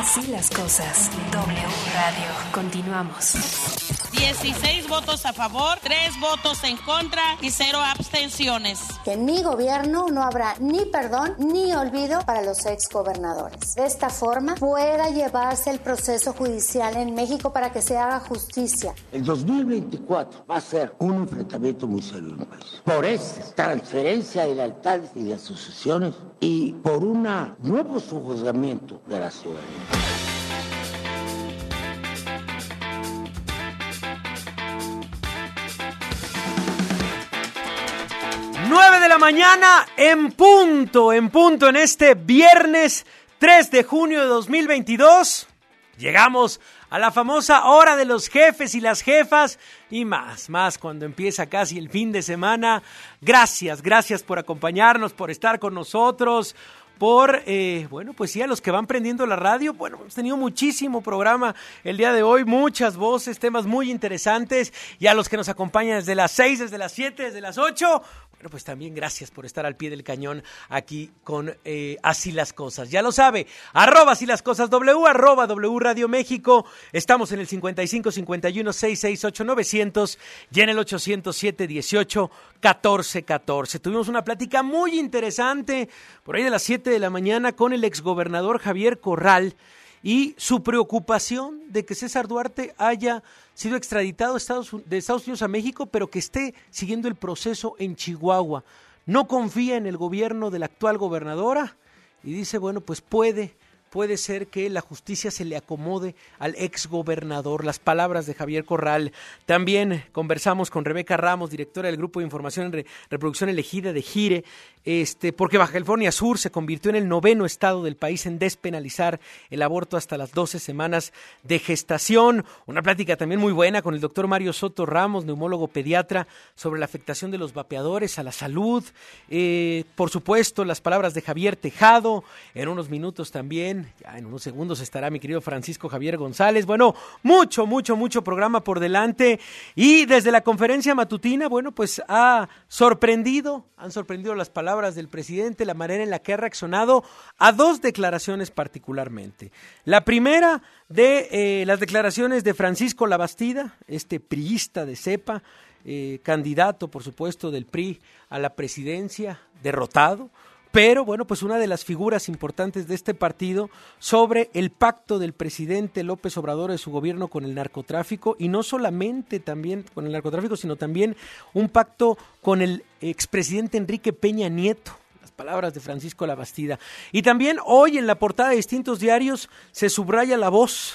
Así las cosas. W Radio. Continuamos. 16 votos a favor, 3 votos en contra y 0 abstenciones. Que en mi gobierno no habrá ni perdón ni olvido para los exgobernadores. De esta forma pueda llevarse el proceso judicial en México para que se haga justicia. El 2024 va a ser un enfrentamiento muy serio en el país. Por esta transferencia de lealtades y de asociaciones y por un nuevo sojuzgamiento de la ciudadanía. 9 de la mañana en punto en este viernes 3 de junio de 2022. Llegamos a la famosa hora de los jefes y las jefas y más cuando empieza casi el fin de semana. Gracias por acompañarnos, por estar con nosotros, por, pues sí, a los que van prendiendo la radio. Bueno, hemos tenido muchísimo programa el día de hoy, muchas voces, temas muy interesantes, y a los que nos acompañan desde las 6, desde las 7, desde las 8, bueno, pues también gracias por estar al pie del cañón aquí con Así las Cosas. Ya lo sabe, @Así las Cosas W, @W Radio México. Estamos en el 55 51 668 900 y en el 807 18 14 14. Tuvimos una plática muy interesante por ahí de las 7 de la mañana con el exgobernador Javier Corral y su preocupación de que César Duarte haya sido extraditado de Estados Unidos a México, pero que esté siguiendo el proceso en Chihuahua. No confía en el gobierno de la actual gobernadora y dice, bueno, pues puede ser que la justicia se le acomode al exgobernador. Las palabras de Javier Corral. También conversamos con Rebeca Ramos, directora del Grupo de Información en Reproducción Elegida de Gire, porque Baja California Sur se convirtió en el 9º estado del país en despenalizar el aborto hasta las 12 semanas de gestación. Una plática también muy buena con el doctor Mario Soto Ramos, neumólogo pediatra, sobre la afectación de los vapeadores a la salud. Por supuesto, las palabras de Javier Tejado. En unos minutos también, ya en unos segundos, estará mi querido Francisco Javier González. Bueno, mucho programa por delante. Y desde la conferencia matutina, bueno, pues han sorprendido las palabras del presidente, la manera en la que ha reaccionado a 2 declaraciones particularmente. La primera de las declaraciones de Francisco Labastida, priista de cepa, candidato, por supuesto, del PRI a la presidencia, derrotado, pero bueno, pues una de las figuras importantes de este partido sobre el pacto del presidente López Obrador de su gobierno con el narcotráfico, y no solamente también con el narcotráfico, sino también un pacto con el expresidente Enrique Peña Nieto. Las palabras de Francisco Labastida. Y también hoy en la portada de distintos diarios se subraya la voz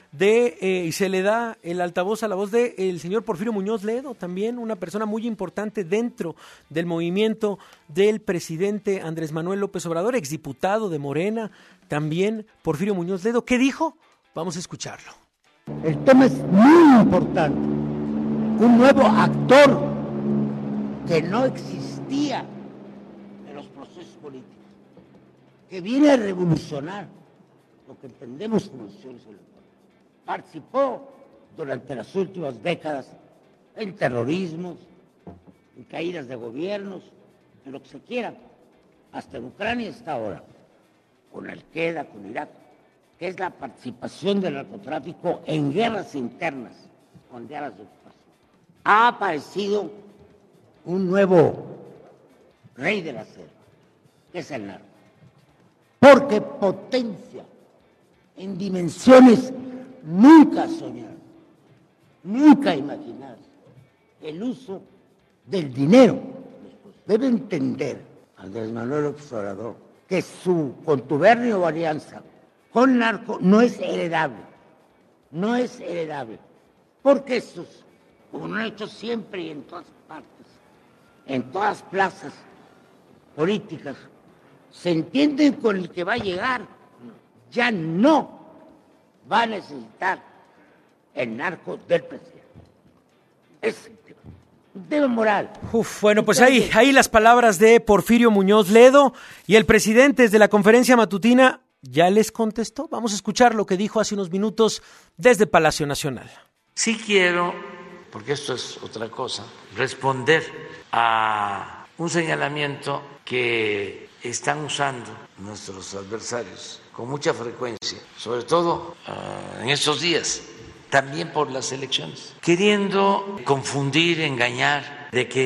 y se le da el altavoz a la voz del señor Porfirio Muñoz Ledo, también una persona muy importante dentro del movimiento del presidente Andrés Manuel López Obrador, exdiputado de Morena, también Porfirio Muñoz Ledo. ¿Qué dijo? Vamos a escucharlo. El tema es muy importante. Un nuevo actor que no existía en los procesos políticos, que viene a revolucionar lo que entendemos como instituciones electorales. Participó durante las últimas décadas en terrorismos, en caídas de gobiernos, en lo que se quiera. Hasta en Ucrania está ahora, con Al-Qaeda, con Irak, que es la participación del narcotráfico en guerras internas, con guerras de ocupación. Ha aparecido un nuevo rey de la selva, que es el narco, porque potencia en dimensiones nunca soñar, nunca imaginar el uso del dinero. Debe entender Andrés Manuel López Obrador que su contubernio o alianza con narco no es heredable, porque estos, como lo han hecho siempre y en todas partes, en todas plazas políticas, se entienden con el que va a llegar, ya no va a necesitar el narco del presidente. Es un tema moral. Bueno, pues ahí las palabras de Porfirio Muñoz Ledo, y el presidente desde la conferencia matutina ya les contestó. Vamos a escuchar lo que dijo hace unos minutos desde Palacio Nacional. Sí quiero, porque esto es otra cosa, responder a un señalamiento que están usando nuestros adversarios con mucha frecuencia, sobre todo en estos días, también por las elecciones, queriendo confundir, engañar, de que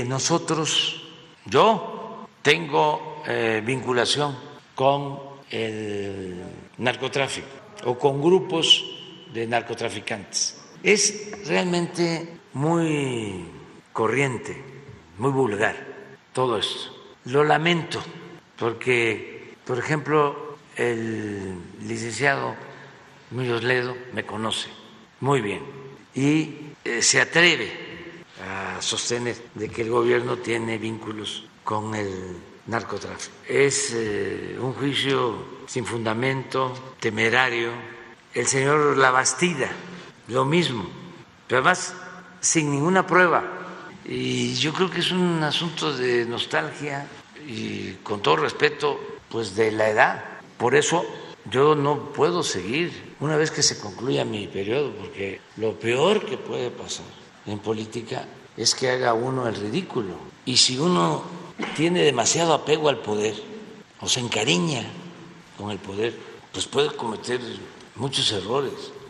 yo tengo vinculación con el narcotráfico o con grupos de narcotraficantes. Es realmente muy corriente, muy vulgar todo esto. Lo lamento porque, por ejemplo, el licenciado Muñoz Ledo me conoce muy bien y se atreve a sostener de que el gobierno tiene vínculos con el narcotráfico. Es un juicio sin fundamento, temerario. El señor Labastida, lo mismo, pero además sin ninguna prueba. Y yo creo que es un asunto de nostalgia y, con todo respeto, pues de la edad. Por eso yo no puedo seguir una vez que se concluya mi periodo, porque lo peor que puede pasar en política es que haga uno el ridículo. Y si uno tiene demasiado apego al poder o se encariña con el poder, pues puede cometer muchos errores.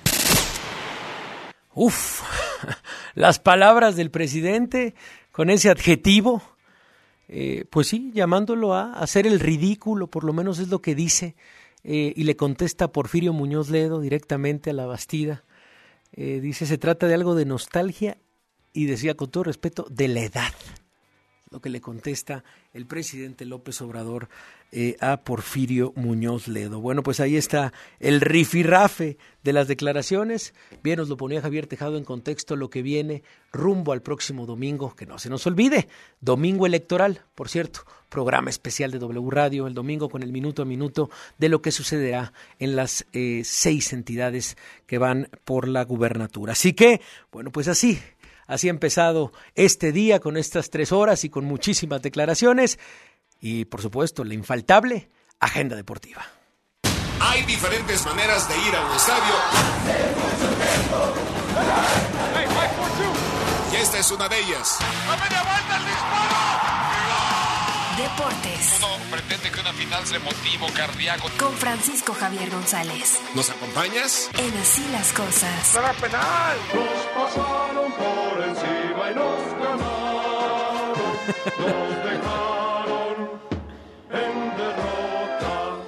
Uf, las palabras del presidente con ese adjetivo, pues sí, llamándolo a hacer el ridículo, por lo menos es lo que dice, y le contesta Porfirio Muñoz Ledo directamente a Labastida. Dice, se trata de algo de nostalgia y, decía con todo respeto, de la edad. Lo que le contesta el presidente López Obrador a Porfirio Muñoz Ledo. Bueno, pues ahí está el rifirrafe de las declaraciones. Bien, nos lo ponía Javier Tejado en contexto lo que viene rumbo al próximo domingo, que no se nos olvide, domingo electoral, por cierto, programa especial de W Radio, el domingo con el minuto a minuto de lo que sucederá en las 6 entidades que van por la gubernatura. Así que, bueno, pues así ha empezado este día con estas 3 horas y con muchísimas declaraciones y, por supuesto, la infaltable agenda deportiva. Hay diferentes maneras de ir a un estadio. Y esta es una de ellas. Deportes. Uno pretende que una final sea motivo cardíaco. Con Francisco Javier González. ¿Nos acompañas? En Así las Cosas. ¡Para penal! Nos pasaron por encima y nos ganaron. Nos dejaron en derrota.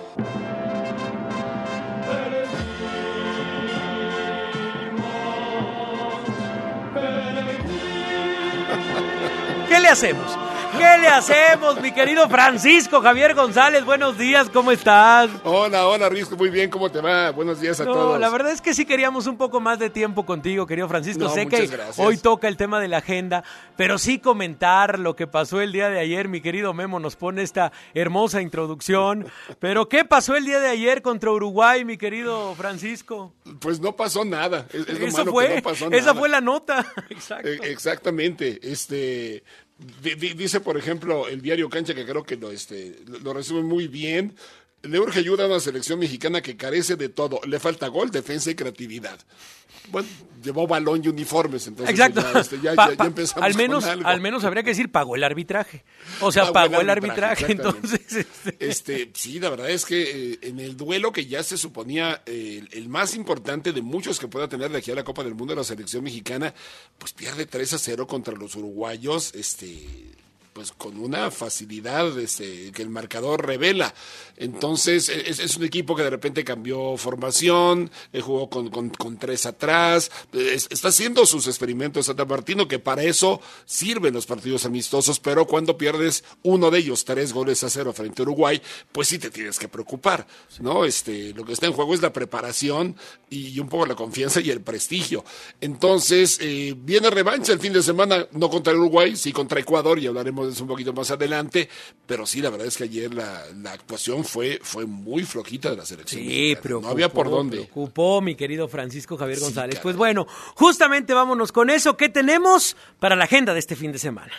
¿Qué le hacemos? ¿Qué le hacemos, mi querido Francisco Javier González? Buenos días, ¿cómo estás? Hola, Risco, muy bien, ¿cómo te va? Buenos días a todos. La verdad es que sí queríamos un poco más de tiempo contigo, querido Francisco. Sé que gracias. Hoy toca el tema de la agenda, pero sí comentar lo que pasó el día de ayer. Mi querido Memo nos pone esta hermosa introducción. Pero, ¿qué pasó el día de ayer contra Uruguay, mi querido Francisco? Pues no pasó nada. Es lo Eso malo, fue, que no pasó nada. esa fue la nota. Exacto. Exactamente. Dice, por ejemplo, el diario Cancha, que creo que lo resume muy bien. Le urge ayuda a una selección mexicana que carece de todo. Le falta gol, defensa y creatividad. Bueno, llevó balón y uniformes, entonces exacto. Ya empezamos con algo. Al menos habría que decir pagó el arbitraje. O sea, pagó el arbitraje. Entonces, sí, la verdad es que en el duelo que ya se suponía el más importante de muchos que pueda tener de aquí a la Copa del Mundo de la selección mexicana, pues pierde 3-0 contra los uruguayos, pues con una facilidad que el marcador revela. Entonces es un equipo que de repente cambió formación, jugó con 3 atrás, está haciendo sus experimentos Tata Martino, que para eso sirven los partidos amistosos, pero cuando pierdes uno de ellos 3-0 frente a Uruguay, pues sí te tienes que preocupar, ¿no? Lo que está en juego es la preparación y un poco la confianza y el prestigio. Entonces viene revancha el fin de semana, no contra Uruguay, sí contra Ecuador, y hablaremos de eso un poquito más adelante, pero sí, la verdad es que ayer la actuación fue muy flojita de la selección. Sí, pero no había por dónde. Preocupó, mi querido Francisco Javier González. Caray. Pues bueno, justamente vámonos con eso. ¿Qué tenemos para la agenda de este fin de semana?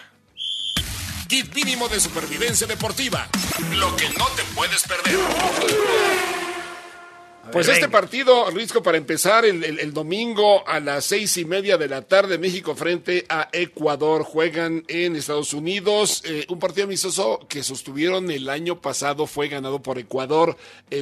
Kit mínimo de supervivencia deportiva. Lo que no te puedes perder. Pues ver, este venga. partido, Risco, para empezar, el domingo a las 6:30 de la tarde, México frente a Ecuador, juegan en Estados Unidos. Un partido amistoso que sostuvieron el año pasado, fue ganado por Ecuador,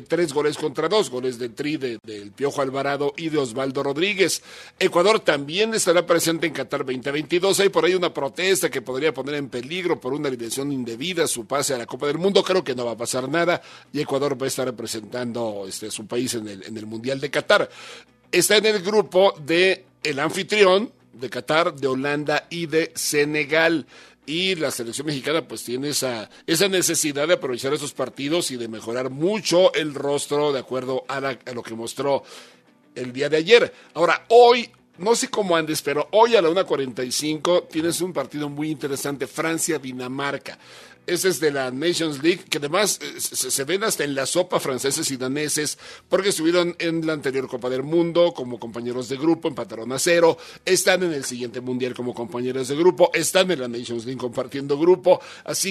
3-2 goles del Tri del Piojo Alvarado y de Osvaldo Rodríguez. Ecuador también estará presente en Qatar 2022. Hay por ahí una protesta que podría poner en peligro por una alineación indebida su pase a la Copa del Mundo. Creo que no va a pasar nada y Ecuador va a estar representando su país en el Mundial de Qatar. Está en el grupo de el anfitrión de Qatar, de Holanda y de Senegal. Y la selección mexicana pues tiene esa necesidad de aprovechar esos partidos y de mejorar mucho el rostro de acuerdo a lo que mostró el día de ayer. Ahora, hoy, no sé cómo andes, pero hoy a la 1:45 tienes un partido muy interesante, Francia-Dinamarca. Ese es de la Nations League, que además se ven hasta en la sopa franceses y daneses, porque estuvieron en la anterior Copa del Mundo como compañeros de grupo, empataron a 0, están en el siguiente Mundial como compañeros de grupo, están en la Nations League compartiendo grupo, así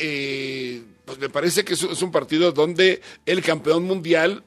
que pues me parece que es un partido donde el campeón mundial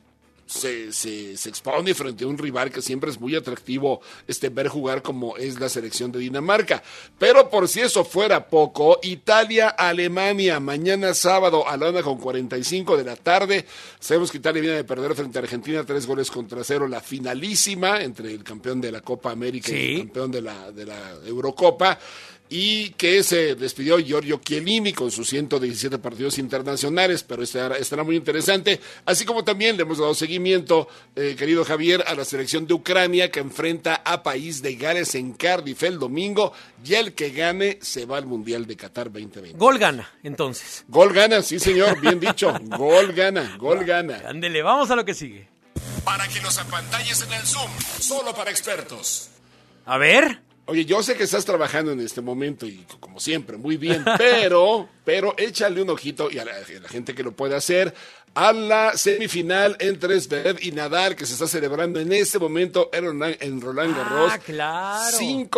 se expone frente a un rival que siempre es muy atractivo ver jugar, como es la selección de Dinamarca. Pero por si eso fuera poco, Italia-Alemania, mañana sábado a la 1:45 de la tarde. Sabemos que Italia viene de perder frente a Argentina 3-0, la finalísima entre el campeón de la Copa América y el campeón de la Eurocopa. Y que se despidió Giorgio Chiellini con sus 117 partidos internacionales, pero estará muy interesante, así como también le hemos dado seguimiento, querido Javier, a la selección de Ucrania que enfrenta a País de Gales en Cardiff el domingo, y el que gane se va al Mundial de Qatar 2020. Gol gana, entonces. Gol gana, sí señor, bien dicho, gol gana. Ándele, vamos a lo que sigue. Para que los apantalles en el Zoom, solo para expertos. A ver. Oye, yo sé que estás trabajando en este momento y como siempre, muy bien, pero échale un ojito y a la gente que lo puede hacer a la semifinal entre Zverev y Nadal que se está celebrando en este momento en Roland Garros. Claro.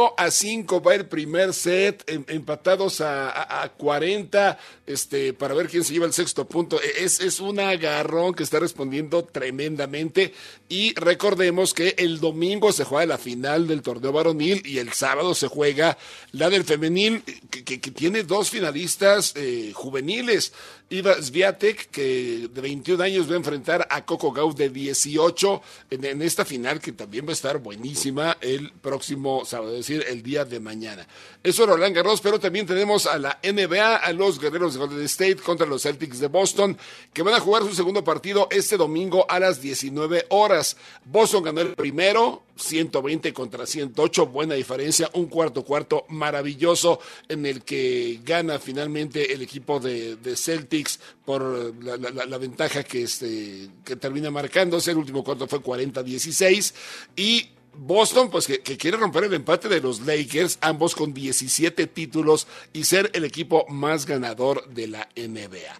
5-5 va el primer set, empatados a 40, para ver quién se lleva el sexto punto. Es un agarrón que está respondiendo tremendamente, y recordemos que el domingo se juega la final del torneo varonil y el sábado se juega la del femenil, que tiene dos finalistas juveniles. Iga Swiatek, que de 21 años va a enfrentar a Coco Gauff de 18 en esta final, que también va a estar buenísima el próximo sábado, es decir, el día de mañana. Eso es Roland Garros, pero también tenemos a la NBA, a los Guerreros de Golden State contra los Celtics de Boston, que van a jugar su segundo partido este domingo a las 19 horas. Boston ganó el primero, 120-108, buena diferencia, un cuarto maravilloso en el que gana finalmente el equipo de Celtics por la ventaja que termina marcándose. El último cuarto fue 40-16, y Boston, pues que quiere romper el empate de los Lakers, ambos con 17 títulos, y ser el equipo más ganador de la NBA.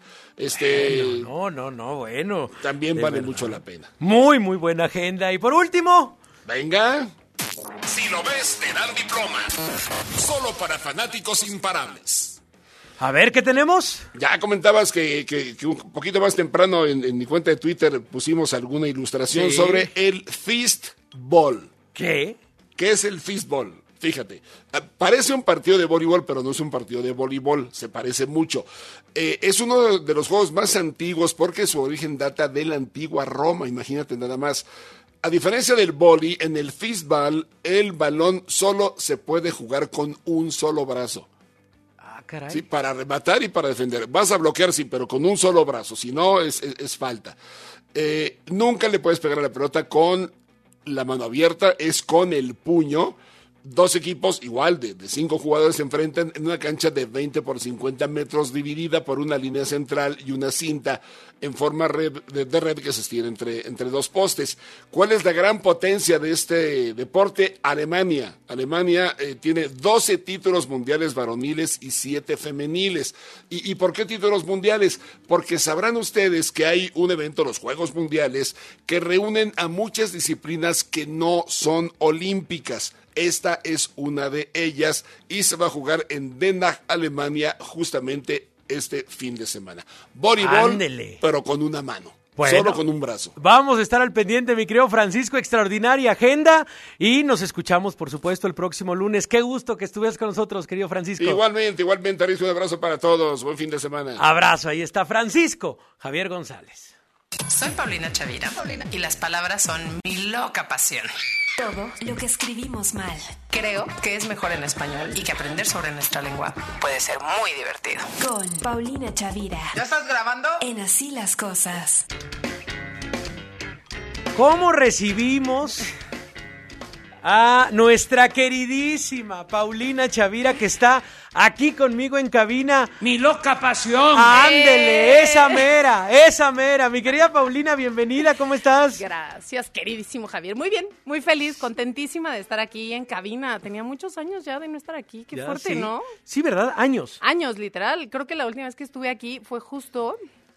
Bueno. También vale mucho la pena. Muy, muy buena agenda. Y por último, venga. Si lo ves, te dan diploma. Solo para fanáticos imparables. a ver, ¿qué tenemos? Ya comentabas que un poquito más temprano en mi cuenta de Twitter pusimos alguna ilustración sobre el fistball. ¿Qué? ¿Qué es el fistball? Fíjate, parece un partido de voleibol, pero no es un partido de voleibol, se parece mucho. Es uno de los juegos más antiguos porque su origen data de la antigua Roma, imagínate nada más. A diferencia del vóley, en el fistball, el balón solo se puede jugar con un solo brazo. Caray. Sí, para rematar y para defender. Vas a bloquear, sí, pero con un solo brazo, si no es falta. Nunca le puedes pegar a la pelota con la mano abierta, es con el puño. Dos equipos igual de 5 jugadores se enfrentan en una cancha de 20 por 50 metros dividida por una línea central y una cinta en forma de red que se estira entre dos postes. ¿Cuál es la gran potencia de este deporte? Alemania. Alemania tiene 12 títulos mundiales varoniles y 7 femeniles. ¿Y por qué títulos mundiales? Porque sabrán ustedes que hay un evento, los Juegos Mundiales, que reúnen a muchas disciplinas que no son olímpicas. Esta es una de ellas y se va a jugar en Den Haag, Alemania, justamente este fin de semana. Voleibol, Ándele. pero con una mano. Bueno, solo con un brazo. Vamos a estar al pendiente, mi querido Francisco, extraordinaria agenda, y nos escuchamos, por supuesto, el próximo lunes. Qué gusto que estuvieras con nosotros, querido Francisco. Igualmente, Arisco, un abrazo para todos. Buen fin de semana. Abrazo, ahí está Francisco Javier González. Soy Paulina Chavira y las palabras son mi loca pasión. Todo lo que escribimos mal. Creo que es mejor en español y que aprender sobre nuestra lengua puede ser muy divertido. Con Paulina Chavira. ¿Ya estás grabando? En Así las Cosas. ¿Cómo recibimos a nuestra queridísima Paulina Chavira, que está aquí conmigo en cabina? Mi loca pasión. Ándele, esa mera. Mi querida Paulina, bienvenida, ¿cómo estás? Gracias, queridísimo Javier. Muy bien, muy feliz, contentísima de estar aquí en cabina. Tenía muchos años ya de no estar aquí, qué Ya, fuerte, sí. ¿no? Sí, ¿verdad? Años. Años, literal. Creo que la última vez que estuve aquí fue justo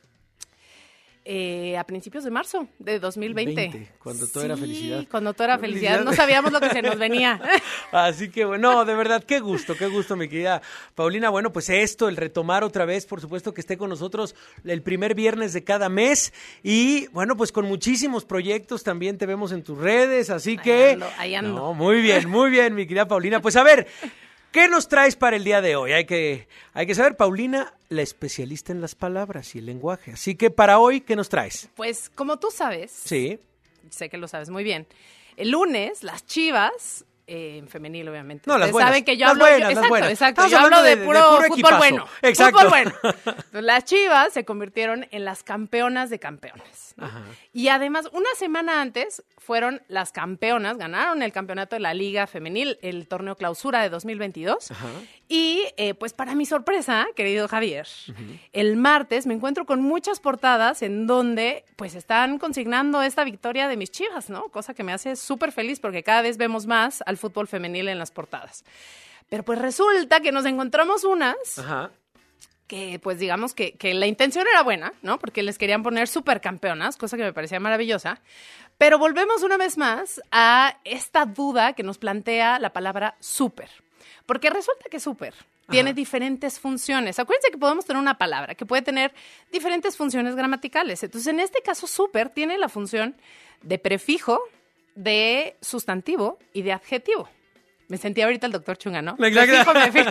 a principios de marzo de 2020. Cuando todo era felicidad. Cuando todo era felicidad. No sabíamos lo que se nos venía. Así que bueno, de verdad, qué gusto, mi querida Paulina. Bueno, pues esto, el retomar otra vez, por supuesto que esté con nosotros el primer viernes de cada mes. Y bueno, pues con muchísimos proyectos también te vemos en tus redes, así que... Ahí ando. No, muy bien, mi querida Paulina. Pues a ver, ¿qué nos traes para el día de hoy? Hay que saber, Paulina, la especialista en las palabras y el lenguaje. Así que para hoy, ¿qué nos traes? Pues como tú sabes, Sí. sé que lo sabes muy bien, el lunes las Chivas... en femenil, obviamente. No, las Ustedes buenas. saben que yo Las hablo... buenas, las buenas. Exacto. Estamos Yo hablo hablando de de puro puro fútbol equipazo. bueno. Exacto. Fútbol bueno. Entonces, las Chivas se convirtieron en las campeonas de campeones, ¿no? Ajá. Y además, una semana antes fueron las campeonas, ganaron el campeonato de la Liga Femenil, el torneo clausura de 2022. Ajá. Y pues para mi sorpresa, querido Javier, el martes me encuentro con muchas portadas en donde pues están consignando esta victoria de mis Chivas, ¿no? Cosa que me hace súper feliz porque cada vez vemos más al fútbol femenil en las portadas. Pero pues resulta que nos encontramos unas Ajá. que pues digamos que la intención era buena, ¿no? Porque les querían poner supercampeonas, cosa que me parecía maravillosa. Pero volvemos una vez más a esta duda que nos plantea la palabra súper. Porque resulta que súper tiene diferentes funciones. Acuérdense que podemos tener una palabra que puede tener diferentes funciones gramaticales. Entonces, en este caso, súper tiene la función de prefijo, de sustantivo y de adjetivo. Me sentí ahorita el doctor Chunga, ¿no? Exacto.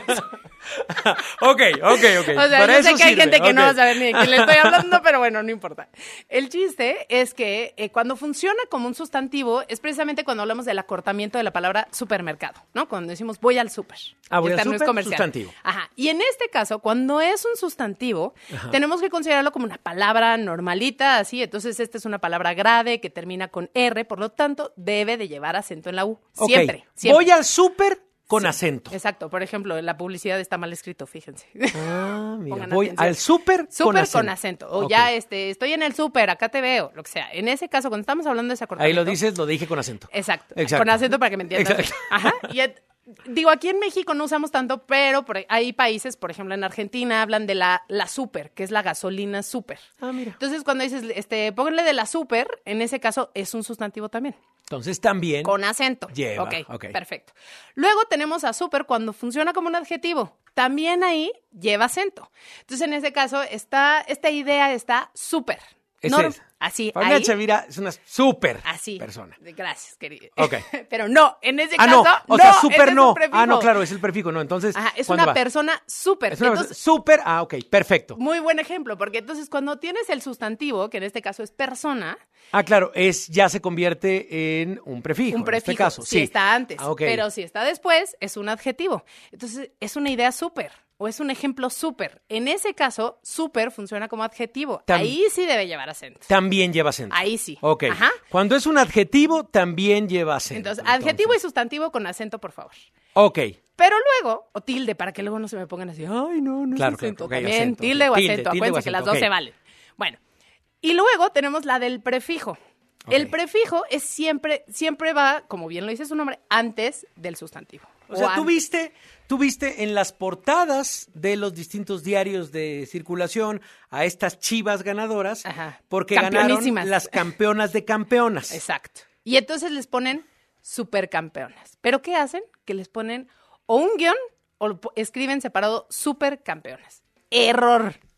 Ok. O sea, Para yo sé eso que hay sirve. gente que no Ok. va a saber ni de quién le estoy hablando, pero bueno, no importa. El chiste es que cuando funciona como un sustantivo es precisamente cuando hablamos del acortamiento de la palabra supermercado, ¿no? Cuando decimos voy al súper. Voy El al término es súper, comercial. sustantivo. Ajá. Y en este caso, cuando es un sustantivo, tenemos que considerarlo como una palabra normalita, así. Entonces, esta es una palabra grave que termina con R, por lo tanto, debe de llevar acento en la U. Ok. Siempre. Voy al súper con acento. Exacto. Por ejemplo, la publicidad está mal escrito, fíjense. Ah, mira, Pongan voy atención. al súper Súper con acento. O Ok. ya estoy en el súper, acá te veo, lo que sea. En ese caso, cuando estamos hablando de ese Ahí acortamiento. lo dices, lo dije con acento. Exacto. Exacto. Con acento para que me entiendan. Exacto. Ajá. Y digo, aquí en México no usamos tanto, pero hay países, por ejemplo, en Argentina hablan de la súper, que es la gasolina súper. Ah, mira. Entonces, cuando dices, pónganle de la súper, en ese caso es un sustantivo también. Entonces también Con acento. lleva. Ok, perfecto. Luego tenemos a súper cuando funciona como un adjetivo. También ahí lleva acento. Entonces, en ese caso, esta idea está súper. Ese es. Así, Paulina ahí. Chavira es una súper Así. persona. Gracias, querido. Ok. Pero no, en ese Ah, caso, no, o sea, ese súper es no. un prefijo. Ah, no, claro, es el prefijo, no. Entonces, Ajá, es ¿cuándo una va? persona súper. Es una Entonces, persona súper, ok, perfecto. muy buen ejemplo, porque entonces cuando tienes el sustantivo, que en este caso es persona, Ah, claro, ya se convierte en un prefijo. un prefijo, En este caso, si sí. está antes, Ah, ok. pero si está después, es un adjetivo. Entonces, es una idea súper, o es un ejemplo súper. En ese caso, súper funciona como adjetivo. Ahí sí debe llevar acento. También lleva acento. Ahí sí. Ok. Ajá. Cuando es un adjetivo, también lleva acento. Entonces, adjetivo y sustantivo con acento, por favor. Ok. Pero luego, o tilde, para que luego no se me pongan así, ay, no Claro, es acento. claro, ok, También acento, tilde ok. o Tilde, acento. tilde o Acuérdense que las acento, dos ok. se valen. Bueno, y luego tenemos la del prefijo. Ok. El prefijo es siempre va, como bien lo dice su nombre, antes del sustantivo. O sea, antes. tú viste en las portadas de los distintos diarios de circulación a estas Chivas ganadoras, Ajá. porque ganaron Campeonísimas. las campeonas de campeonas. Exacto. Y entonces les ponen supercampeonas. ¿Pero qué hacen? Que les ponen o un guión o escriben separado supercampeonas. Error.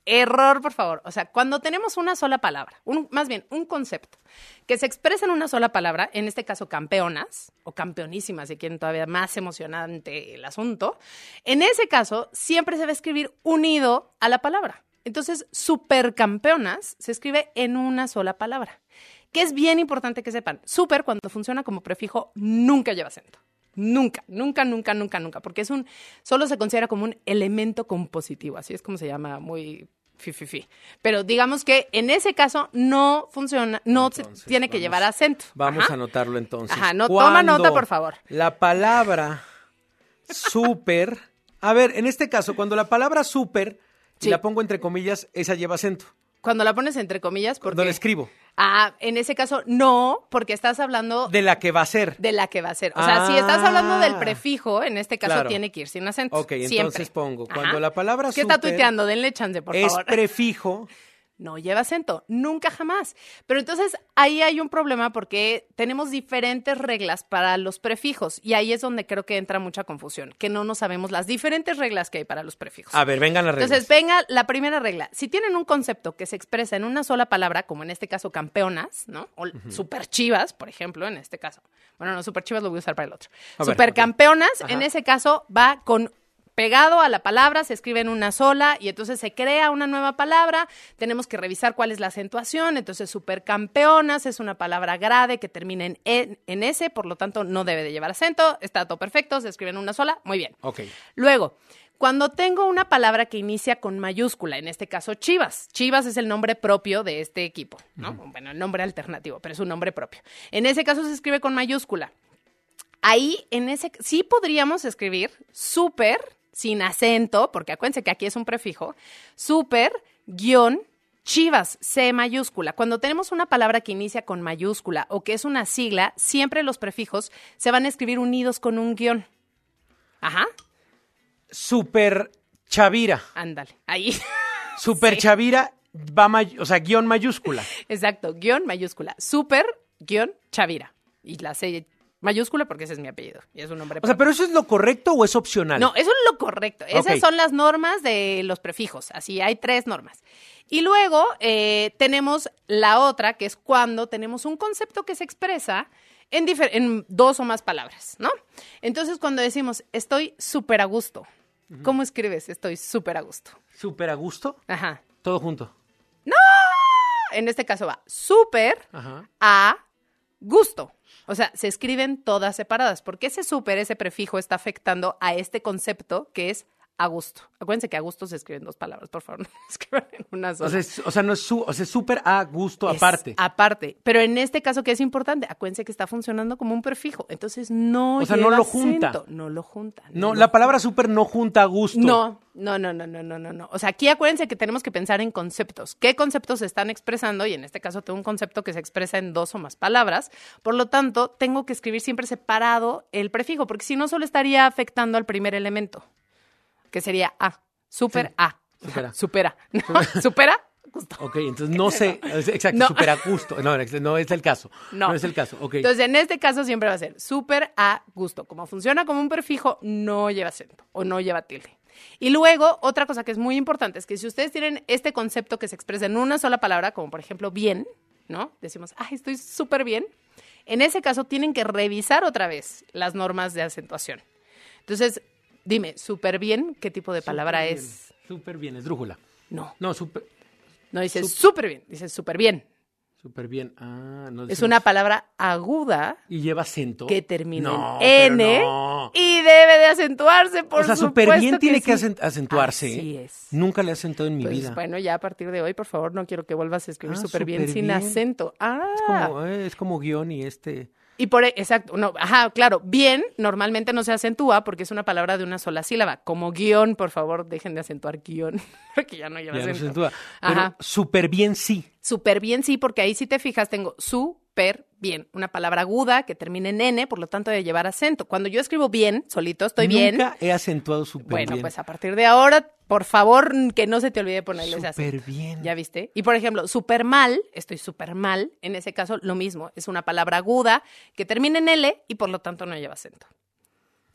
error, por favor. O sea, cuando tenemos una sola palabra, más bien un concepto, que se expresa en una sola palabra, en este caso campeonas, o campeonísimas, si quieren todavía más emocionante el asunto, en ese caso siempre se va a escribir unido a la palabra. Entonces, supercampeonas se escribe en una sola palabra, que es bien importante que sepan. Super, cuando funciona como prefijo, nunca lleva acento. Nunca, porque solo se considera como un elemento compositivo, así es como se llama, muy fififi. Pero digamos que en ese caso no funciona, tiene que llevar acento. Vamos a anotarlo entonces. Ajá, toma nota, por favor. La palabra súper, a ver, en este caso, cuando la palabra súper, Sí. la pongo entre comillas, esa lleva acento. Cuando la pones entre comillas, ¿por qué? Cuando la escribo. En ese caso, no, porque estás hablando De la que va a ser. de la que va a ser. O sea, si estás hablando del prefijo, en este caso Claro. tiene que ir sin acento. Ok, siempre. entonces pongo, cuando Ajá. la palabra ¿Qué está súper tuiteando? Denle chance, por es favor. prefijo, No lleva acento, nunca jamás. Pero entonces ahí hay un problema porque tenemos diferentes reglas para los prefijos y ahí es donde creo que entra mucha confusión, que no nos sabemos las diferentes reglas que hay para los prefijos. a ver, vengan las reglas. Entonces, venga la primera regla. Si tienen un concepto que se expresa en una sola palabra, como en este caso campeonas, ¿no? O super chivas, por ejemplo, en este caso. Bueno, no, super chivas lo voy a usar para el otro. A ver, Supercampeonas, ok. en ese caso, va con pegado a la palabra, se escribe en una sola y entonces se crea una nueva palabra. Tenemos que revisar cuál es la acentuación. Entonces, supercampeonas es una palabra grave que termina en S, por lo tanto, no debe de llevar acento. Está todo perfecto, se escribe en una sola. Muy bien. Ok. Luego, cuando tengo una palabra que inicia con mayúscula, en este caso Chivas. Chivas es el nombre propio de este equipo, ¿no? Bueno, el nombre alternativo, pero es un nombre propio. En ese caso se escribe con mayúscula. Ahí, sí podríamos escribir súper, sin acento, porque acuérdense que aquí es un prefijo, súper, guión, Chivas, C mayúscula. Cuando tenemos una palabra que inicia con mayúscula o que es una sigla, siempre los prefijos se van a escribir unidos con un guión. Ajá. Super Chavira. Ándale, ahí. Super Sí. Chavira guión mayúscula. Exacto, guión mayúscula. Super, guión, Chavira. Y la C mayúscula porque ese es mi apellido y es un nombre. O sea, ¿pero eso es lo correcto o es opcional? No, eso es lo correcto. Esas Ok. son las normas de los prefijos. Así, hay 3 normas. Y luego tenemos la otra, que es cuando tenemos un concepto que se expresa en 2 o más palabras, ¿no? Entonces, cuando decimos estoy súper a gusto, ¿cómo escribes estoy súper a gusto? ¿Súper a gusto? Ajá. Todo junto. En este caso va súper Ajá. a gusto. O sea, se escriben todas separadas, porque ese prefijo está afectando a este concepto que es a gusto. Acuérdense que a gusto se escriben 2 palabras, por favor, no escriban en una sola. O sea, no es súper a gusto Es aparte. Aparte. Pero en este caso, que es importante, acuérdense que está funcionando como un prefijo. Entonces, no O sea, lleva no lo junta. acento. No lo junta. No, la palabra súper no junta a gusto. No. O sea, aquí acuérdense que tenemos que pensar en conceptos. ¿Qué conceptos se están expresando? Y en este caso tengo un concepto que se expresa en 2 o más palabras. Por lo tanto, tengo que escribir siempre separado el prefijo, porque si no, solo estaría afectando al primer elemento, que sería A. Súper Sí. A. Supera. Supera. ¿No? ¿Supera? Gusto. Ok, entonces no sé. Exacto, No. súper a gusto. No es el caso. No. No es el caso. Ok. Entonces, en este caso siempre va a ser súper a gusto. Como funciona como un prefijo, no lleva acento o no lleva tilde. Y luego, otra cosa que es muy importante es que si ustedes tienen este concepto que se expresa en una sola palabra, como por ejemplo bien, ¿no? Decimos, ay, estoy súper bien. En ese caso tienen que revisar otra vez las normas de acentuación. Entonces, dime, súper bien, ¿qué tipo de palabra Súper es? bien. Súper bien, esdrújula. No, No, súper dices súper bien, dices súper bien. bien. Ah, no Es decimos- una palabra aguda Y lleva acento. que termina No, en pero N no. y debe de acentuarse, por O sea, supuesto súper bien tiene que sí. acentuarse. Así es. Nunca le he acentado en mi Pues, vida. bueno, ya a partir de hoy, por favor, no quiero que vuelvas a escribir Ah, súper bien súper sin bien. acento. Es como guión y Y exacto, no, ajá, claro, bien normalmente no se acentúa porque es una palabra de una sola sílaba. Como guión, por favor, dejen de acentuar guión, porque ya no lleva ya no se acento. acentúa. Pero Ajá. súper bien sí. Súper bien, sí, porque ahí si te fijas tengo súper bien, una palabra aguda que termina en N, por lo tanto debe llevar acento. Cuando yo escribo bien, solito, estoy bien. Nunca he acentuado súper Bueno, bien. pues a partir de ahora, por favor, que no se te olvide ponerle ese Súper acento. bien. ¿Ya viste? Y por ejemplo, súper mal, estoy súper mal, en ese caso lo mismo, es una palabra aguda que termina en L y por lo tanto no lleva acento.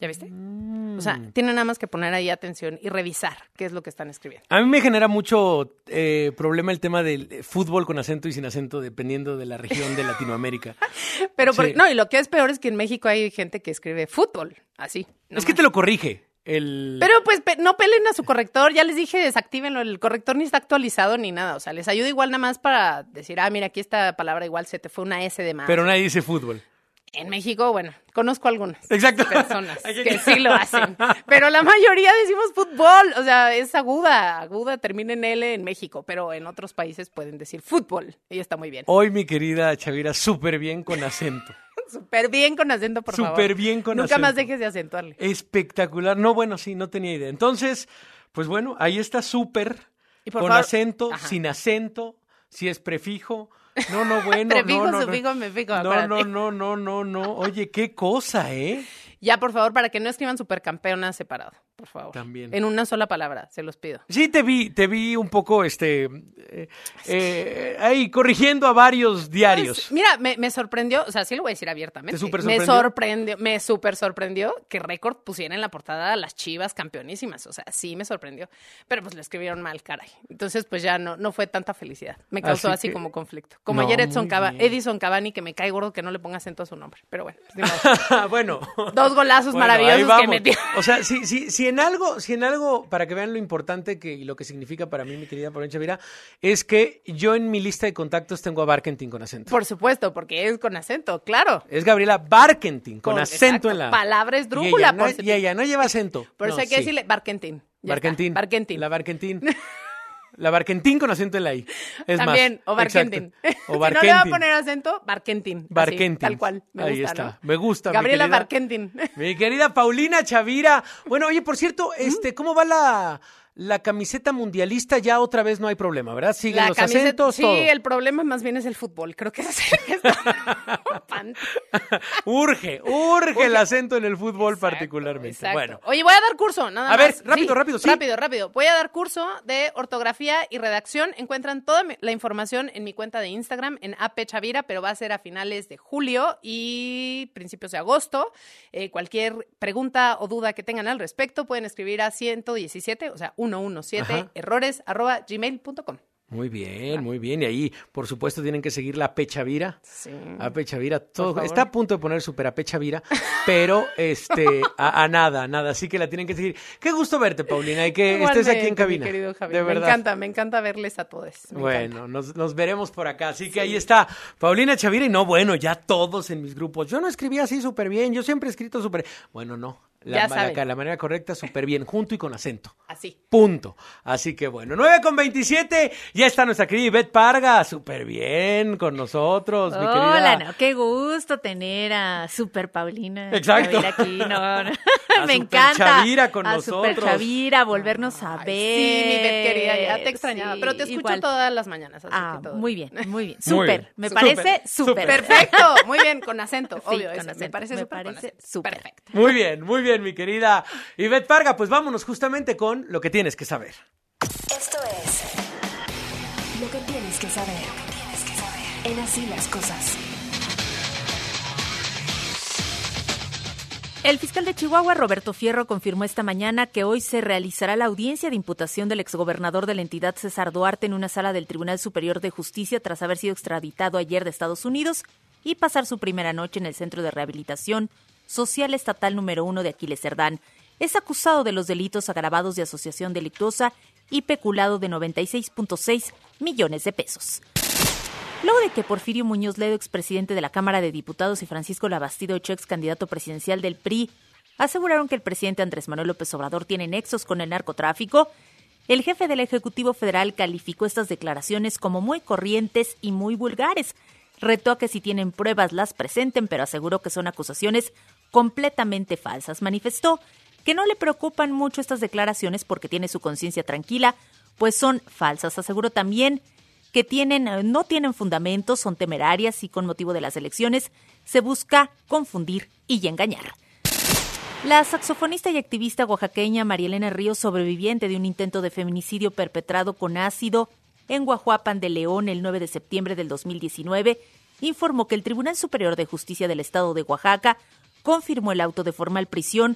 ¿Ya viste? O sea, tienen nada más que poner ahí atención y revisar qué es lo que están escribiendo. A mí me genera mucho problema el tema del fútbol con acento y sin acento, dependiendo de la región de Latinoamérica. Pero, Sí. no, y lo que es peor es que en México hay gente que escribe fútbol, así. Es que te lo corrige. Pero pues no pelen a su corrector, ya les dije, desactívenlo, el corrector ni está actualizado ni nada, o sea, les ayuda igual nada más para decir, mira, aquí esta palabra igual se te fue una S de más. Pero nadie dice fútbol. En México, bueno, conozco algunas Exacto. personas que sí lo hacen, pero la mayoría decimos fútbol, o sea, es aguda, termina en L en México, pero en otros países pueden decir fútbol y está muy bien. Hoy mi querida Chavira, súper bien con acento. Súper bien con acento, por favor. Súper bien con acento. Nunca más dejes de acentuarle. Espectacular. No, bueno, sí, no tenía idea. Entonces, pues bueno, ahí está súper, Y por con favor, acento, ajá. sin acento, si es prefijo. No, bueno, Prefijo, no. sufijo, mefijo, No, acuérdate. no. Oye, qué cosa, ¿eh? Ya, por favor, para que no escriban supercampeona separado, por favor. También. En una sola palabra, se los pido. Sí, te vi un poco, ahí corrigiendo a varios diarios. Pues, mira, me sorprendió, o sea, sí lo voy a decir abiertamente. ¿Te súper Me súper sorprendió que Récord pusiera en la portada a las Chivas campeonísimas. O sea, sí me sorprendió. Pero pues lo escribieron mal, caray. Entonces, pues ya no fue tanta felicidad. Me causó así que- como conflicto. Como No, ayer muy bien. Edison Cavani, que me cae gordo que no le ponga acento a su nombre. Pero bueno, pues, ni modo. Bueno. 2 golazos Bueno, ahí maravillosos que vamos. metió. O sea, si en algo, para que vean lo importante y lo que significa para mí, mi querida Paulina Chavira, es que yo en mi lista de contactos tengo a Barkentin con acento. Por supuesto, porque es con acento, claro. Es Gabriela Barkentin, con acento exacto, en la... palabra esdrújula, Y ella no lleva acento. Por eso No, hay que sí. decirle Barkentin. Ya Barkentin. está, Barkentin. La Barkentin. La Barkentin con acento en la I. Es También, más, o Barkentin. exacto. O Si no le va a Barkentin. poner acento, Barkentin. Así, Barkentin. tal cual. Me Ahí gusta, está. ¿no? Me gusta, mi Gabriela querida. Barkentin. Mi querida Paulina Chavira. Bueno, oye, por cierto, ¿cómo va la camiseta mundialista? Ya otra vez no hay problema, ¿verdad? Siguen los acentos, sí, todo. el problema más bien es el fútbol. Creo que ese es el que está preocupante. Urge el acento en el fútbol particularmente. Exacto. Bueno, Oye, voy a dar curso, nada A más. ver, rápido, sí. Rápido. Voy a dar curso de ortografía y redacción. Encuentran toda la información en mi cuenta de Instagram, en AP Chavira, pero va a ser a finales de julio y principios de agosto. Cualquier pregunta o duda que tengan al respecto, pueden escribir a 117, o sea, 117 Ajá. errores@gmail.com. muy bien. Y ahí, por supuesto, tienen que seguir la AP Chavira. Sí. AP Chavira, todo. favor. Está a punto de poner super AP Chavira, pero a nada. Así que la tienen que seguir. Qué gusto verte, Paulina, y que estés aquí en Igualmente, cabina. mi querido Javier. De verdad. Me encanta verles a todos. Me Bueno, encanta. nos veremos por acá. Así que ahí está Paulina Chavira. Y no, bueno, ya todos en mis grupos. Yo no escribí así súper bien. Yo siempre he escrito súper... Bueno, no. Ya saben. La manera correcta, súper bien, junto y con acento. Así. Punto. Así que bueno, 9:27. Ya está nuestra querida Ivette Parga. Súper bien con nosotros, mi querida. Hola, no, qué gusto tener a Super Paulina. Exacto. Chavira aquí, no. A Me Super encanta. Chavira con a nosotros. Super Chavira, volvernos a ver. Sí, mi Beth querida, ya te extrañaba, Sí, pero te escucho igual. todas las mañanas. Así que todo muy bien. Muy Súper, bien. me Súper, parece súper. Perfecto, muy bien, con acento, Sí, obvio. con eso, me acento, parece me súper. con parece acento. súper. Perfecto. Muy bien, mi querida Ivette Parga. Pues vámonos justamente con lo que tienes que saber. Esto es lo que tienes que saber. En Así las Cosas. El fiscal de Chihuahua, Roberto Fierro, confirmó esta mañana que hoy se realizará la audiencia de imputación del exgobernador de la entidad, César Duarte, en una sala del Tribunal Superior de Justicia tras haber sido extraditado ayer de Estados Unidos y pasar su primera noche en el Centro de Rehabilitación Social Estatal número 1 de Aquiles Cerdán. Es acusado de los delitos agravados de asociación delictuosa y peculado de 96.6 millones de pesos. Luego de que Porfirio Muñoz Ledo, expresidente de la Cámara de Diputados, y Francisco Labastido Ochoa, ex candidato presidencial del PRI, aseguraron que el presidente Andrés Manuel López Obrador tiene nexos con el narcotráfico, el jefe del Ejecutivo Federal calificó estas declaraciones como muy corrientes y muy vulgares. Retó a que si tienen pruebas las presenten, pero aseguró que son acusaciones completamente falsas. Manifestó que no le preocupan mucho estas declaraciones porque tiene su conciencia tranquila, pues son falsas. Aseguró también que no tienen fundamentos, son temerarias y con motivo de las elecciones se busca confundir y engañar. La saxofonista y activista oaxaqueña María Elena Ríos, sobreviviente de un intento de feminicidio perpetrado con ácido en Guajuapan de León el 9 de septiembre del 2019, informó que el Tribunal Superior de Justicia del Estado de Oaxaca confirmó el auto de formal prisión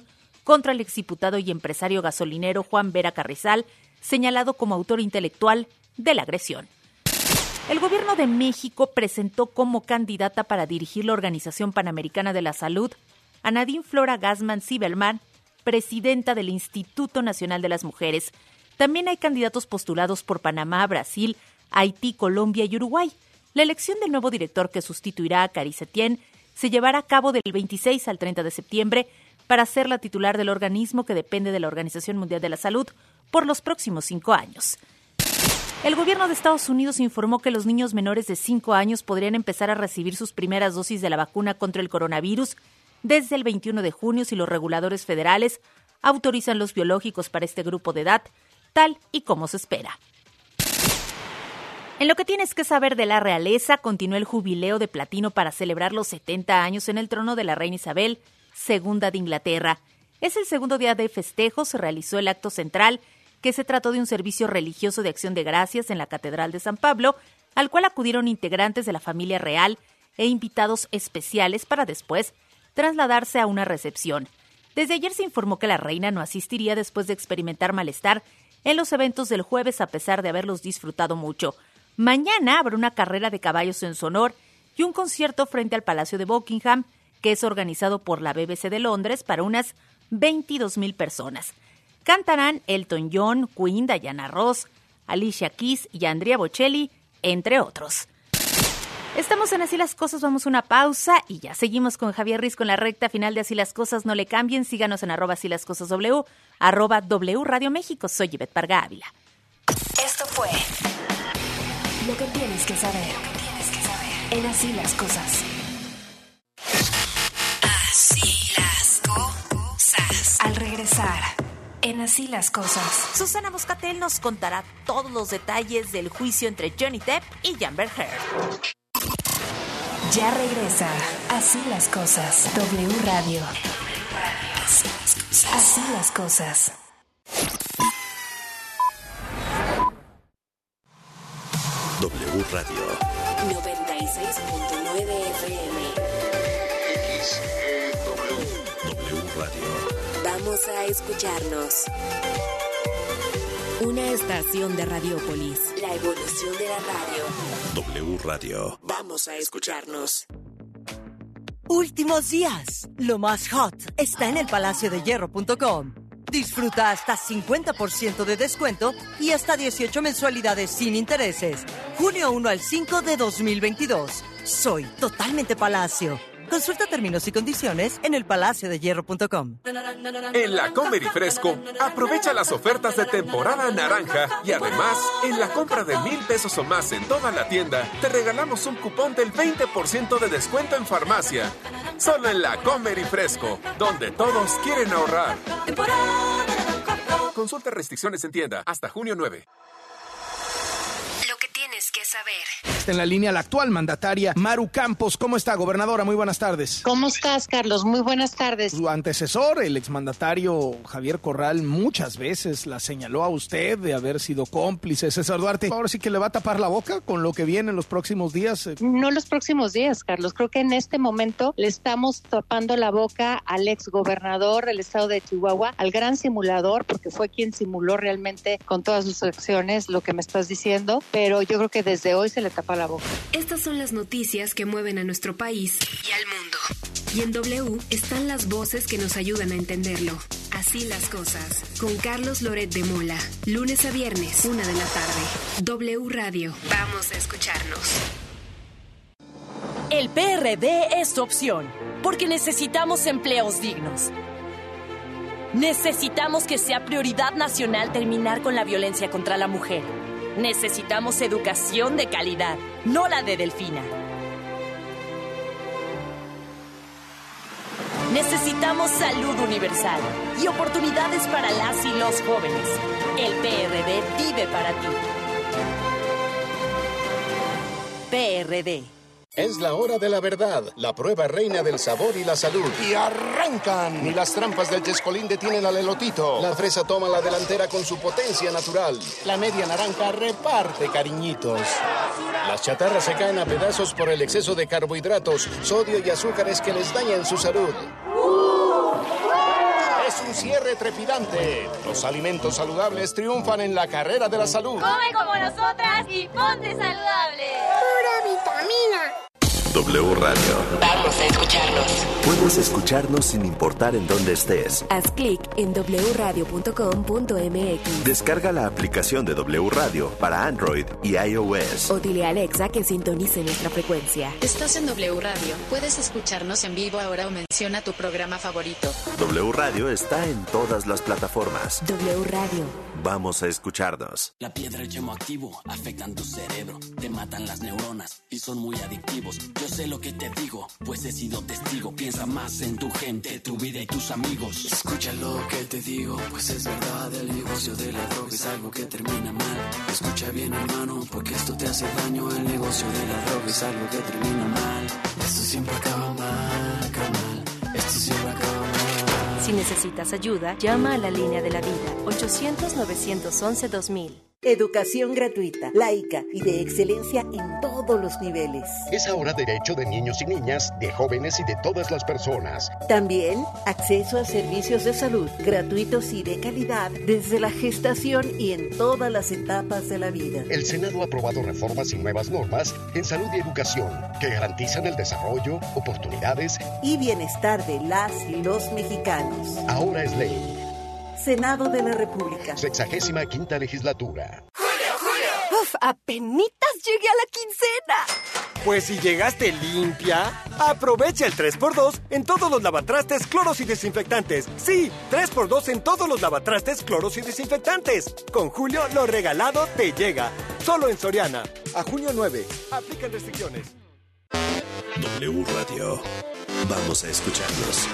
contra el exdiputado y empresario gasolinero Juan Vera Carrizal, señalado como autor intelectual de la agresión. El gobierno de México presentó como candidata para dirigir la Organización Panamericana de la Salud a Nadine Flora Gassman Zibelman, presidenta del Instituto Nacional de las Mujeres. También hay candidatos postulados por Panamá, Brasil, Haití, Colombia y Uruguay. La elección del nuevo director que sustituirá a Cari Setién se llevará a cabo del 26 al 30 de septiembre para ser la titular del organismo que depende de la Organización Mundial de la Salud por los próximos 5 años. El gobierno de Estados Unidos informó que los niños menores de 5 años podrían empezar a recibir sus primeras dosis de la vacuna contra el coronavirus desde el 21 de junio si los reguladores federales autorizan los biológicos para este grupo de edad, tal y como se espera. En lo que tienes que saber de la realeza, continúa el jubileo de platino para celebrar los 70 años en el trono de la reina Isabel II de Inglaterra. Es el segundo día de festejo, se realizó el acto central, que se trató de un servicio religioso de acción de gracias en la Catedral de San Pablo, al cual acudieron integrantes de la familia real e invitados especiales para después trasladarse a una recepción. Desde ayer se informó que la reina no asistiría después de experimentar malestar en los eventos del jueves a pesar de haberlos disfrutado mucho. Mañana habrá una carrera de caballos en su honor y un concierto frente al Palacio de Buckingham, que es organizado por la BBC de Londres para unas 22,000 personas. Cantarán Elton John, Queen, Diana Ross, Alicia Keys y Andrea Bocelli, entre otros. Estamos en Así las Cosas, vamos a una pausa y ya seguimos con Javier Risco en la recta final de Así las Cosas. No le cambien, síganos en @asílascosasw, @W Radio México. Soy Ivette Parga Ávila. Esto fue Lo que tienes que saber. En Así las Cosas. Así las cosas. Al regresar, en Así las Cosas, Susana Moscatel nos contará todos los detalles del juicio entre Johnny Depp y Amber Heard. ya regresa Así las Cosas. W Radio. Así las Cosas. W Radio 96.9 FM. W Radio. Vamos a escucharnos. Una estación de Radiópolis. La evolución de la radio. W Radio. Vamos a escucharnos. Últimos días. Lo más hot está en el palaciodehierro.com. Disfruta hasta 50% de descuento y hasta 18 mensualidades sin intereses. Junio 1 al 5 de 2022. Soy totalmente Palacio. Consulta términos y condiciones en elpalaciodehierro.com. En La Comer y Fresco, aprovecha las ofertas de temporada naranja y además, en la compra de 1,000 pesos o más en toda la tienda, te regalamos un cupón del 20% de descuento en farmacia. Solo en La Comer y Fresco, donde todos quieren ahorrar. Consulta restricciones en tienda hasta junio 9. Lo que tienes que saber. Está en la línea la actual mandataria Maru Campos. ¿Cómo está, gobernadora? Muy buenas tardes. ¿Cómo estás, Carlos? Muy buenas tardes. Su antecesor, el exmandatario Javier Corral, muchas veces la señaló a usted de haber sido cómplice. César Duarte, ahora sí que le va a tapar la boca con lo que viene en los próximos días. No los próximos días, Carlos. Creo que en este momento le estamos tapando la boca al exgobernador del estado de Chihuahua, al gran simulador, porque fue quien simuló realmente con todas sus acciones lo que me estás diciendo, pero yo creo que desde hoy se le tapa la boca. Estas son las noticias que mueven a nuestro país y al mundo. Y en W están las voces que nos ayudan a entenderlo. Así las cosas. Con Carlos Loret de Mola. Lunes a viernes, 1 de la tarde. W Radio. Vamos a escucharnos. El PRD es tu opción, porque necesitamos empleos dignos. Necesitamos que sea prioridad nacional terminar con la violencia contra la mujer. Necesitamos educación de calidad, no la de Delfina. Necesitamos salud universal y oportunidades para las y los jóvenes. El PRD vive para ti. PRD. Es la hora de la verdad, la prueba reina del sabor y la salud. ¡Y arrancan! Ni las trampas del chescolín detienen al elotito. La fresa toma la delantera con su potencia natural. La media naranja reparte cariñitos. Las chatarras se caen a pedazos por el exceso de carbohidratos, sodio y azúcares que les dañan su salud. es un cierre trepidante. Los alimentos saludables triunfan en la carrera de la salud. Come como nosotras y ponte saludable. Pura vitamina. W Radio. Vamos a escucharnos. Puedes escucharnos sin importar en dónde estés. Haz clic en wradio.com.mx. Descarga la aplicación de W Radio para Android y iOS. O dile a Alexa que sintonice nuestra frecuencia. Estás en W Radio. Puedes escucharnos en vivo ahora o menciona tu programa favorito. W Radio está en todas las plataformas. W Radio. Vamos a escucharnos. La piedra y el yemo activo afectan tu cerebro, te matan las neuronas y son muy adictivos. Yo sé lo que te digo, pues he sido testigo. Piensa más en tu gente, tu vida y tus amigos. Escucha lo que te digo, pues es verdad. El negocio de la droga es algo que termina mal. Escucha bien, hermano, porque esto te hace daño. El negocio de la droga es algo que termina mal. Esto siempre acaba mal, carnal. Esto siempre acaba mal. Si necesitas ayuda, llama a la línea de la vida, 800-911-2000. Educación gratuita, laica y de excelencia en todos los niveles. Es ahora derecho de niños y niñas, de jóvenes y de todas las personas. También acceso a servicios de salud gratuitos y de calidad desde la gestación y en todas las etapas de la vida. El Senado ha aprobado reformas y nuevas normas en salud y educación que garantizan el desarrollo, oportunidades y bienestar de las y los mexicanos. Ahora es ley. Senado de la República. 65ª legislatura. ¡Julio! ¡Uf! ¡Apenitas llegué a la quincena! Pues si llegaste limpia, aprovecha el 3x2 en todos los lavatrastes, cloros y desinfectantes. Sí, 3x2 en todos los lavatrastes, cloros y desinfectantes. Con Julio, lo regalado te llega. Solo en Soriana. A junio 9. Aplican restricciones. W Radio. Vamos a escucharnos.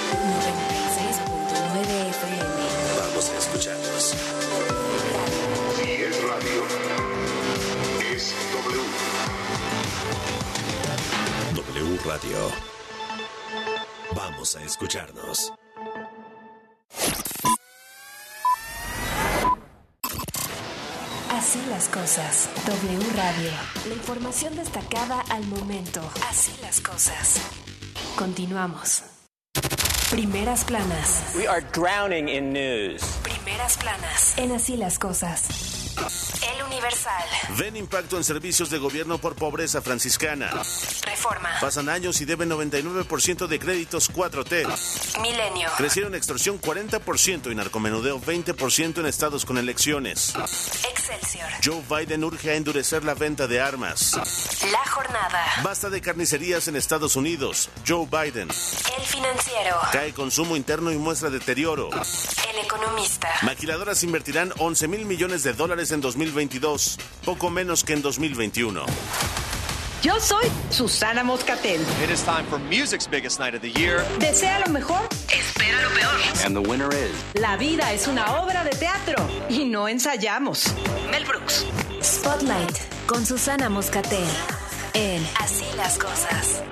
96.9 FM. Vamos a escucharnos. Si es radio, es W. W Radio. Vamos a escucharnos. Así las cosas. W Radio. La información destacada al momento. Así las cosas. Continuamos. Primeras planas. We are drowning in news. Primeras planas. En Así las cosas. El Universal. Ven impacto en servicios de gobierno por pobreza franciscana. Reforma. Pasan años y deben 99% de créditos 4T. Milenio. Crecieron extorsión 40% y narcomenudeo 20% en estados con elecciones. Excelsior. Joe Biden urge a endurecer la venta de armas. La Jornada. Basta de carnicerías en Estados Unidos. Joe Biden. El Financiero. Cae consumo interno y muestra deterioro. El Economista. Maquiladoras invertirán $11,000 millones en 2022, poco menos que en 2021. Yo soy Susana Moscatel. It is time for music's biggest night of the year. Desea lo mejor, espera lo peor. And the winner is... La vida es una obra de teatro y no ensayamos. Mel Brooks. Spotlight con Susana Moscatel en Así las cosas.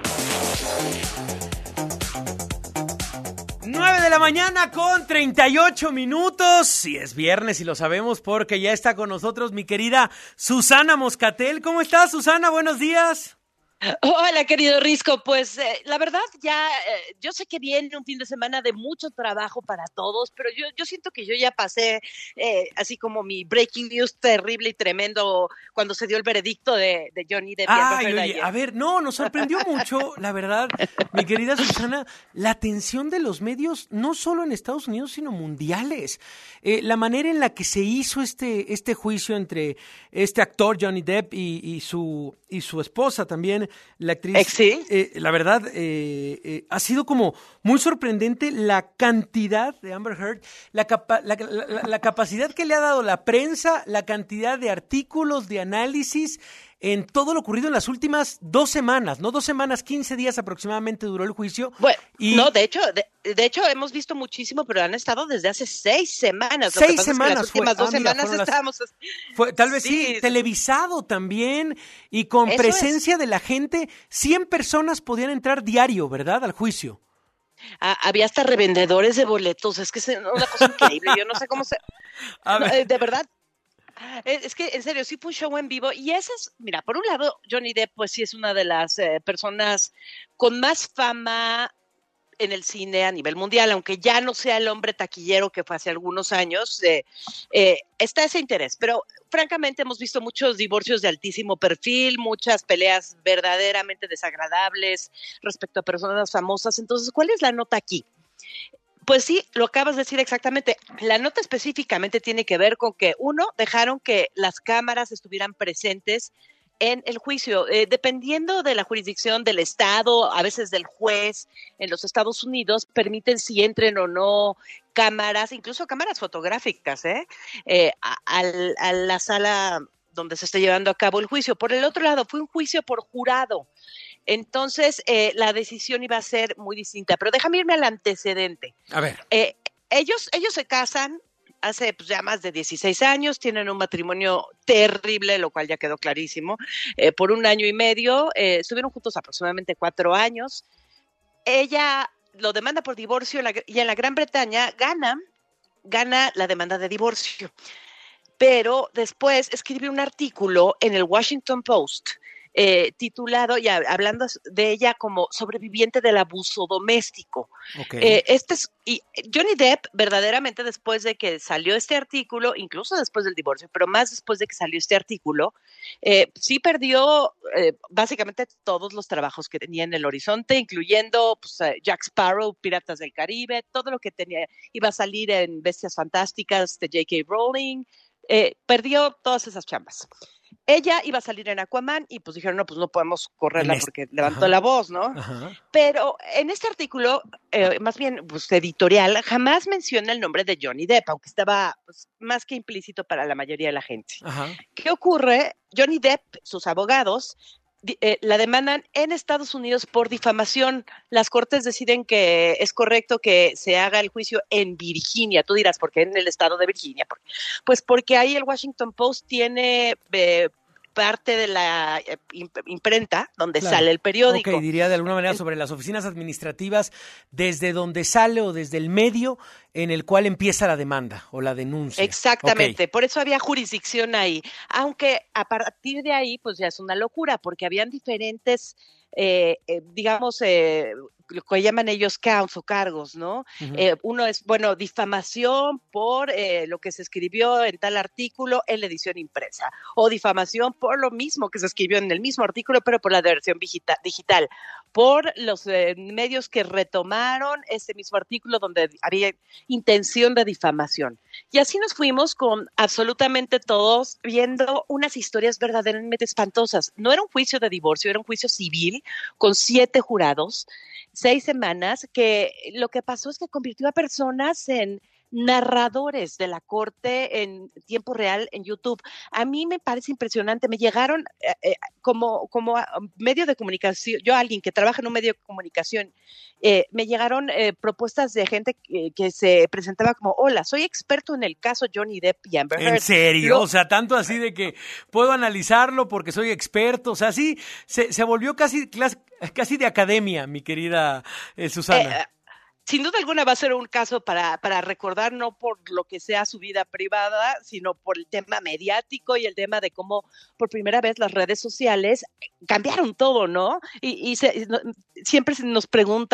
9 de la mañana con 38 minutos. Y es viernes y lo sabemos porque ya está con nosotros mi querida Susana Moscatel. ¿Cómo estás, Susana? Buenos días. Hola, querido Risco. Pues la verdad ya, yo sé que viene un fin de semana de mucho trabajo para todos, pero yo siento que yo ya pasé así como mi breaking news terrible y tremendo cuando se dio el veredicto de Johnny Depp. Oye, a ver, no, nos sorprendió mucho, la verdad, mi querida Susana, la atención de los medios, no solo en Estados Unidos, sino mundiales. La manera en la que se hizo este juicio entre este actor Johnny Depp y su esposa también, la actriz, la verdad, ha sido como muy sorprendente la cantidad de Amber Heard, la capacidad que le ha dado la prensa, la cantidad de artículos, de análisis en todo lo ocurrido en las últimas 2 semanas, ¿no? 2 semanas, 15 días aproximadamente duró el juicio. Bueno, no, de hecho hemos visto muchísimo, pero han estado desde hace 6 semanas. 6 semanas las últimas 2 semanas estábamos... Tal vez sí, televisado también y con presencia de la gente. 100 personas podían entrar diario, ¿verdad? Al juicio. Había hasta revendedores de boletos, es que es una cosa increíble, yo no sé cómo se... de verdad... Es que, en serio, sí fue un show en vivo y ese es, mira, por un lado, Johnny Depp, pues sí es una de las personas con más fama en el cine a nivel mundial, aunque ya no sea el hombre taquillero que fue hace algunos años, está ese interés. Pero francamente hemos visto muchos divorcios de altísimo perfil, muchas peleas verdaderamente desagradables respecto a personas famosas. Entonces, ¿cuál es la nota aquí? Pues sí, lo acabas de decir exactamente. La nota específicamente tiene que ver con que, uno, dejaron que las cámaras estuvieran presentes en el juicio, dependiendo de la jurisdicción del estado, a veces del juez, en los Estados Unidos, permiten si entren o no cámaras, incluso cámaras fotográficas, a la sala donde se está llevando a cabo el juicio. Por el otro lado, fue un juicio por jurado. Entonces, la decisión iba a ser muy distinta. Pero déjame irme al antecedente. A ver. Ellos se casan hace pues, ya más de 16 años, tienen un matrimonio terrible, lo cual ya quedó clarísimo, por 1 año y medio, estuvieron juntos aproximadamente 4 años. Ella lo demanda por divorcio y en la Gran Bretaña gana la demanda de divorcio. Pero después escribe un artículo en el Washington Post titulado, y hablando de ella como sobreviviente del abuso doméstico. Okay. Y Johnny Depp, verdaderamente después de que salió este artículo, incluso después del divorcio, pero más después de que salió este artículo, sí perdió básicamente todos los trabajos que tenía en el horizonte, incluyendo pues, Jack Sparrow, Piratas del Caribe, todo lo que tenía, iba a salir en Bestias Fantásticas de J.K. Rowling, perdió todas esas chambas. Ella iba a salir en Aquaman y pues dijeron, no, pues no podemos correrla porque levantó la voz, ¿no? Ajá. Pero en este artículo, más bien pues, editorial, jamás menciona el nombre de Johnny Depp, aunque estaba pues, más que implícito para la mayoría de la gente. Ajá. ¿Qué ocurre? Johnny Depp, sus abogados, la demandan en Estados Unidos por difamación. Las cortes deciden que es correcto que se haga el juicio en Virginia. Tú dirás, ¿por qué en el estado de Virginia? Pues porque ahí el Washington Post tiene parte de la imprenta donde sale el periódico. Ok, diría de alguna manera sobre las oficinas administrativas desde donde sale o desde el medio en el cual empieza la demanda o la denuncia. Exactamente, por eso había jurisdicción ahí, aunque a partir de ahí pues ya es una locura porque habían diferentes lo que llaman ellos counts o cargos, ¿no? Uh-huh. Uno es, difamación por lo que se escribió en tal artículo en la edición impresa, o difamación por lo mismo que se escribió en el mismo artículo, pero por la versión digital, por los medios que retomaron ese mismo artículo donde había intención de difamación. Y así nos fuimos con absolutamente todos viendo unas historias verdaderamente espantosas. No era un juicio de divorcio, era un juicio civil con 7 jurados, 6 semanas, que lo que pasó es que convirtió a personas en narradores de la corte en tiempo real en YouTube. A mí me parece impresionante. Me llegaron como medio de comunicación, yo alguien que trabaja en un medio de comunicación, me llegaron propuestas de gente que se presentaba como, hola, soy experto en el caso Johnny Depp y Amber Heard. ¿En serio? O sea, tanto así de que puedo analizarlo porque soy experto. O sea, sí, se volvió casi de academia, mi querida Susana. Sin duda alguna va a ser un caso para recordar, no por lo que sea su vida privada, sino por el tema mediático y el tema de cómo por primera vez las redes sociales cambiaron todo, ¿no? Siempre nos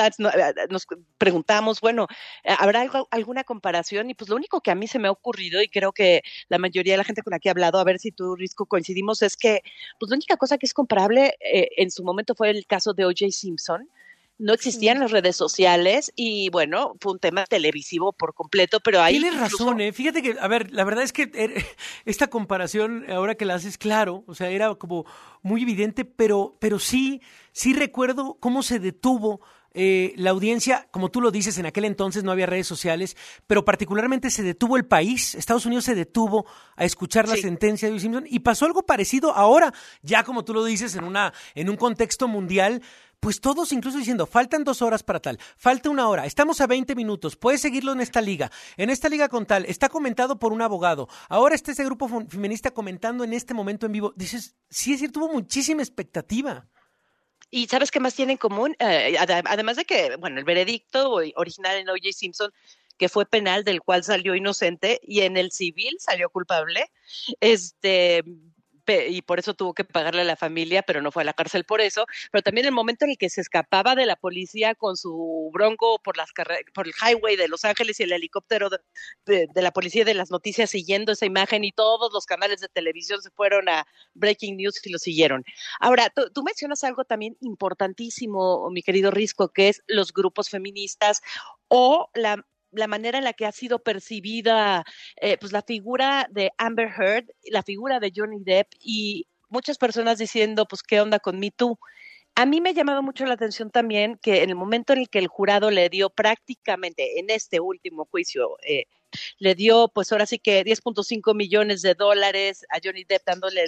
preguntamos, ¿habrá alguna comparación? Y pues lo único que a mí se me ha ocurrido, y creo que la mayoría de la gente con la que he hablado, a ver si tú, Risco, coincidimos, es que pues la única cosa que es comparable en su momento fue el caso de O.J. Simpson. No existían las redes sociales y, fue un tema televisivo por completo, pero ahí... Tienes razón, Fíjate que, a ver, la verdad es que esta comparación, ahora que la haces, claro, o sea, era como muy evidente, pero sí recuerdo cómo se detuvo la audiencia, como tú lo dices, en aquel entonces no había redes sociales, pero particularmente se detuvo el país. Estados Unidos se detuvo a escuchar la sentencia de O.J. Simpson y pasó algo parecido ahora, ya como tú lo dices, en un contexto mundial. Pues todos incluso diciendo, faltan 2 horas para tal, falta 1 hora, estamos a 20 minutos, puedes seguirlo en esta liga con tal, está comentado por un abogado, ahora está ese grupo feminista comentando en este momento en vivo. Dices, sí es cierto, tuvo muchísima expectativa. ¿Y sabes qué más tiene en común? Además de que, el veredicto original en O.J. Simpson, que fue penal, del cual salió inocente, y en el civil salió culpable, y por eso tuvo que pagarle a la familia, pero no fue a la cárcel por eso. Pero también el momento en el que se escapaba de la policía con su Bronco por el highway de Los Ángeles y el helicóptero de la policía de las noticias siguiendo esa imagen, y todos los canales de televisión se fueron a Breaking News y lo siguieron. Ahora, tú mencionas algo también importantísimo, mi querido Risco, que es los grupos feministas o la manera en la que ha sido percibida pues la figura de Amber Heard, la figura de Johnny Depp, y muchas personas diciendo, pues, ¿qué onda con Me Too? A mí me ha llamado mucho la atención también que en el momento en el que el jurado le dio prácticamente, en este último juicio, le dio, pues ahora sí que $10.5 millones a Johnny Depp, dándole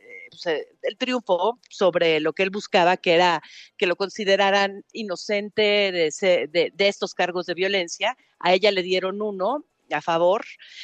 el triunfo sobre lo que él buscaba, que era que lo consideraran inocente de estos cargos de violencia. A ella le dieron 1 a favor,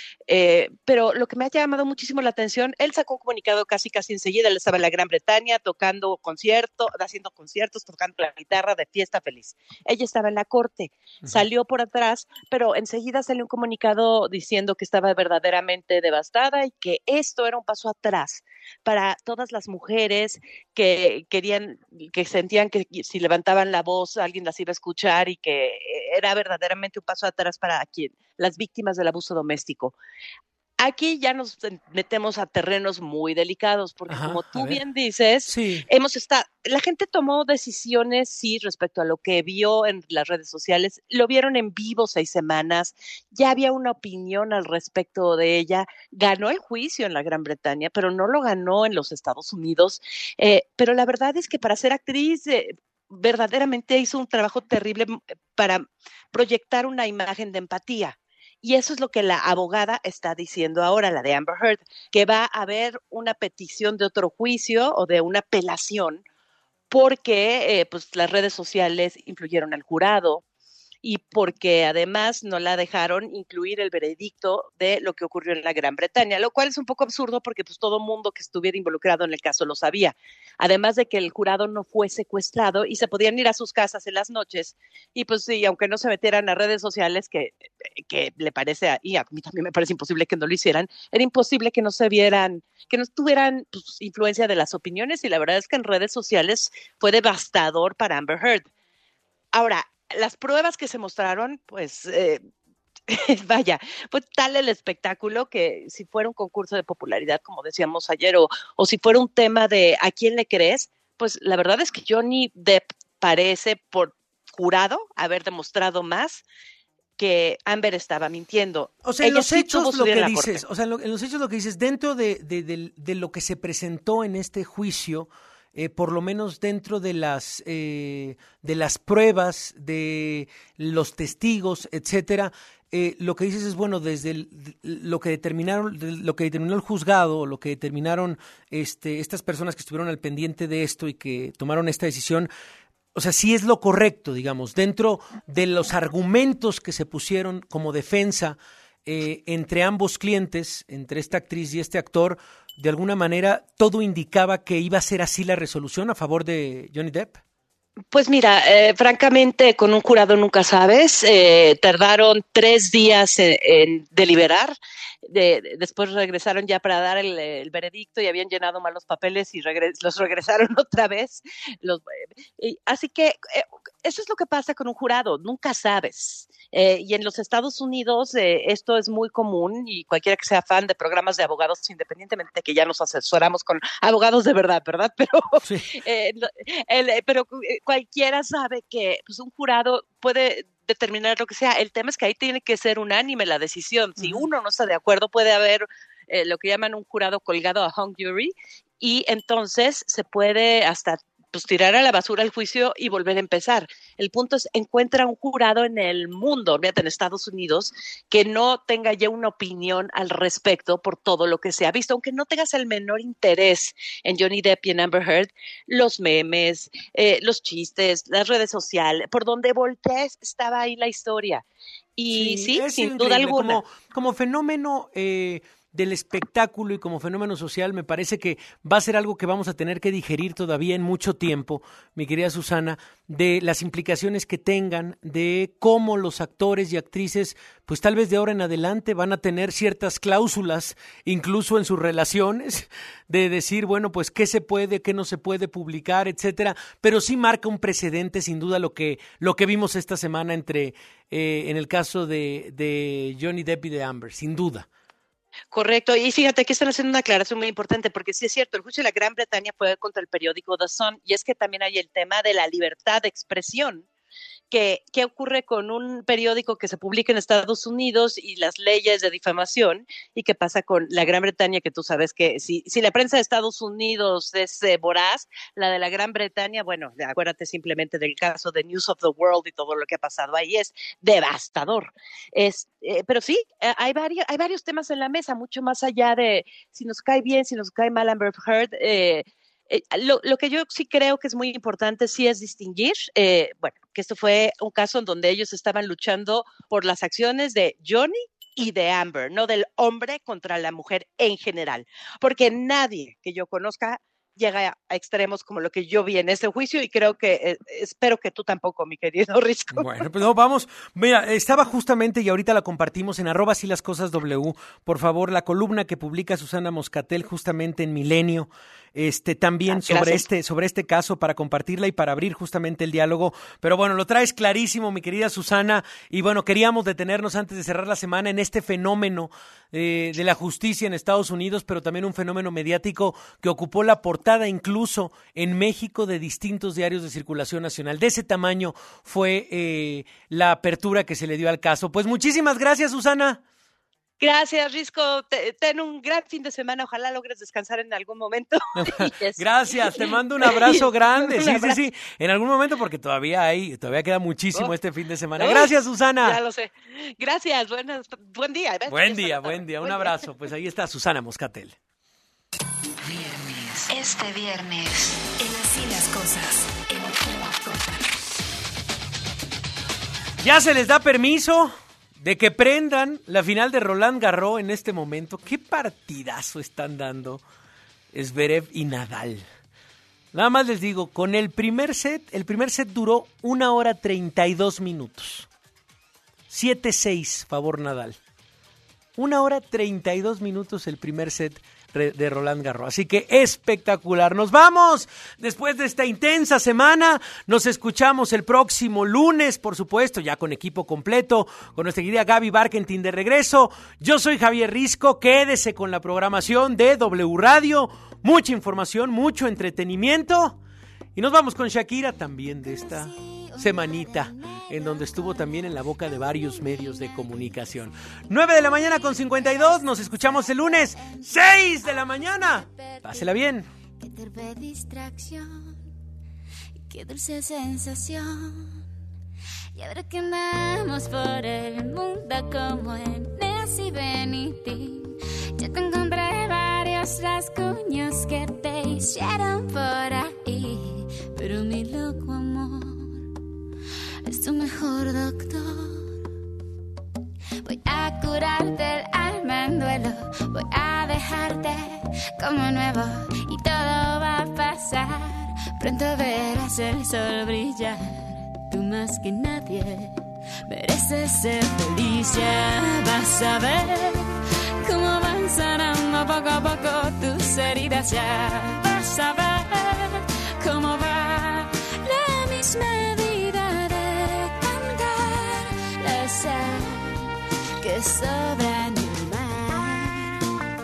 pero lo que me ha llamado muchísimo la atención, él sacó un comunicado casi enseguida. Él estaba en la Gran Bretaña haciendo conciertos, tocando la guitarra de fiesta feliz. Ella estaba en la corte, salió por atrás, pero enseguida salió un comunicado diciendo que estaba verdaderamente devastada y que esto era un paso atrás para todas las mujeres que sentían que si levantaban la voz alguien las iba a escuchar, y que era verdaderamente un paso atrás para las víctimas del abuso doméstico. Aquí ya nos metemos a terrenos muy delicados, porque como tú bien dices, sí, la gente tomó decisiones, sí, respecto a lo que vio en las redes sociales. Lo vieron en vivo 6 semanas, ya había una opinión al respecto de ella. Ganó el juicio en la Gran Bretaña, pero no lo ganó en los Estados Unidos. Pero la verdad es que para ser actriz verdaderamente hizo un trabajo terrible para proyectar una imagen de empatía. Y eso es lo que la abogada está diciendo ahora, la de Amber Heard, que va a haber una petición de otro juicio o de una apelación, porque pues las redes sociales influyeron al jurado, y porque además no la dejaron incluir el veredicto de lo que ocurrió en la Gran Bretaña, lo cual es un poco absurdo porque pues todo mundo que estuviera involucrado en el caso lo sabía. Además de que el jurado no fue secuestrado y se podían ir a sus casas en las noches, y pues sí, aunque no se metieran a redes sociales, que le parece, y a mí también me parece imposible que no lo hicieran, era imposible que no se vieran, que no tuvieran pues, influencia de las opiniones, y la verdad es que en redes sociales fue devastador para Amber Heard. Ahora, las pruebas que se mostraron, pues, vaya, fue tal el espectáculo que si fuera un concurso de popularidad, como decíamos ayer, o si fuera un tema de ¿a quién le crees? Pues la verdad es que Johnny Depp parece, por jurado, haber demostrado más que Amber estaba mintiendo. O sea, en los hechos lo que dices, en los hechos lo que dices, dentro de lo que se presentó en este juicio, por lo menos dentro de las pruebas, de los testigos, etcétera, lo que dices es, bueno, desde lo que determinó el juzgado, lo que determinaron estas personas que estuvieron al pendiente de esto y que tomaron esta decisión, o sea, sí es lo correcto, digamos, dentro de los argumentos que se pusieron como defensa entre ambos clientes, entre esta actriz y este actor. De alguna manera, todo indicaba que iba a ser así la resolución a favor de Johnny Depp. Pues mira, francamente, con un jurado nunca sabes. Tardaron 3 días en deliberar. Después regresaron ya para dar el veredicto, y habían llenado mal los papeles y los regresaron otra vez. Así que eso es lo que pasa con un jurado, nunca sabes. Y en los Estados Unidos esto es muy común, y cualquiera que sea fan de programas de abogados, independientemente de que ya nos asesoramos con abogados de verdad, Pero, sí. Pero cualquiera sabe que pues, un jurado puede determinar lo que sea. El tema es que ahí tiene que ser unánime la decisión. Si uno no está de acuerdo, puede haber lo que llaman un jurado colgado, a hung jury, y entonces se puede hasta pues tirar a la basura el juicio y volver a empezar. El punto es, encuentra un jurado en el mundo, olvídate, en Estados Unidos, que no tenga ya una opinión al respecto por todo lo que se ha visto, aunque no tengas el menor interés en Johnny Depp y en Amber Heard. Los memes, los chistes, las redes sociales, por donde voltees estaba ahí la historia. Y sí sin duda alguna. Como fenómeno del espectáculo y como fenómeno social me parece que va a ser algo que vamos a tener que digerir todavía en mucho tiempo, mi querida Susana, de las implicaciones que tengan, de cómo los actores y actrices, pues tal vez de ahora en adelante van a tener ciertas cláusulas, incluso en sus relaciones, de decir, bueno, pues qué se puede, qué no se puede publicar, etcétera, pero sí marca un precedente, sin duda, lo que vimos esta semana entre, en el caso de Johnny Depp y de Amber, sin duda. Correcto, y fíjate que están haciendo una aclaración muy importante, porque sí es cierto, el juicio de la Gran Bretaña fue contra el periódico The Sun, y es que también hay el tema de la libertad de expresión. ¿Qué ocurre con un periódico que se publica en Estados Unidos y las leyes de difamación? ¿Y qué pasa con la Gran Bretaña? Que tú sabes que si la prensa de Estados Unidos es voraz, la de la Gran Bretaña, bueno, acuérdate simplemente del caso de News of the World y todo lo que ha pasado ahí, es devastador. Pero sí, hay varios temas en la mesa, mucho más allá de si nos cae bien, si nos cae mal Amber Heard. Lo que yo sí creo que es muy importante sí es distinguir, bueno, que esto fue un caso en donde ellos estaban luchando por las acciones de Johnny y de Amber, no del hombre contra la mujer en general, porque nadie que yo conozca llega a extremos como lo que yo vi en ese juicio y creo que, espero que tú tampoco, mi querido Risco. Bueno, pues no, vamos, mira, estaba justamente y ahorita la compartimos en @silascosasw, por favor, la columna que publica Susana Moscatel justamente en Milenio, también sobre este caso para compartirla y para abrir justamente el diálogo, pero bueno, lo traes clarísimo, mi querida Susana, y bueno, queríamos detenernos antes de cerrar la semana en este fenómeno de la justicia en Estados Unidos, pero también un fenómeno mediático que ocupó la portada incluso en México de distintos diarios de circulación nacional. De ese tamaño fue la apertura que se le dio al caso. Pues muchísimas gracias, Susana. Gracias, Risco. Ten un gran fin de semana. Ojalá logres descansar en algún momento. Gracias, te mando un abrazo grande. Sí. En algún momento, porque todavía queda muchísimo este fin de semana. Gracias, Susana. Ya lo sé. Gracias. Buen día. Buen día. Un abrazo. Pues ahí está Susana Moscatel. Este viernes, en Así las Cosas. Ya se les da permiso de que prendan la final de Roland Garros en este momento. ¿Qué partidazo están dando Zverev y Nadal? Nada más les digo, con el primer set duró 1 hora 32 minutos. 7-6, favor Nadal. 1 hora 32 minutos el primer set de Roland Garros. Así que espectacular. Nos vamos. Después de esta intensa semana, nos escuchamos el próximo lunes, por supuesto, ya con equipo completo, con nuestra querida Gaby Barkentin de regreso. Yo soy Javier Risco. Quédese con la programación de W Radio. Mucha información, mucho entretenimiento. Y nos vamos con Shakira también de esta semanita, en donde estuvo también en la boca de varios medios de comunicación. 9:52 a.m, nos escuchamos el lunes, 6 de la mañana. Pásela bien. Qué terve distracción, qué dulce sensación. Y ahora que andamos por el mundo como en Nancy Benitín, ya te encontré varios rasguños que te hicieron por ahí. Pero mi loco amor es tu mejor doctor. Voy a curarte el alma en duelo, voy a dejarte como nuevo y todo va a pasar. Pronto verás el sol brillar, tú más que nadie mereces ser feliz. Ya vas a ver cómo van sanando poco a poco tus heridas. Ya vas a ver cómo va la misma vida de cantar la sal que sobra en el mar.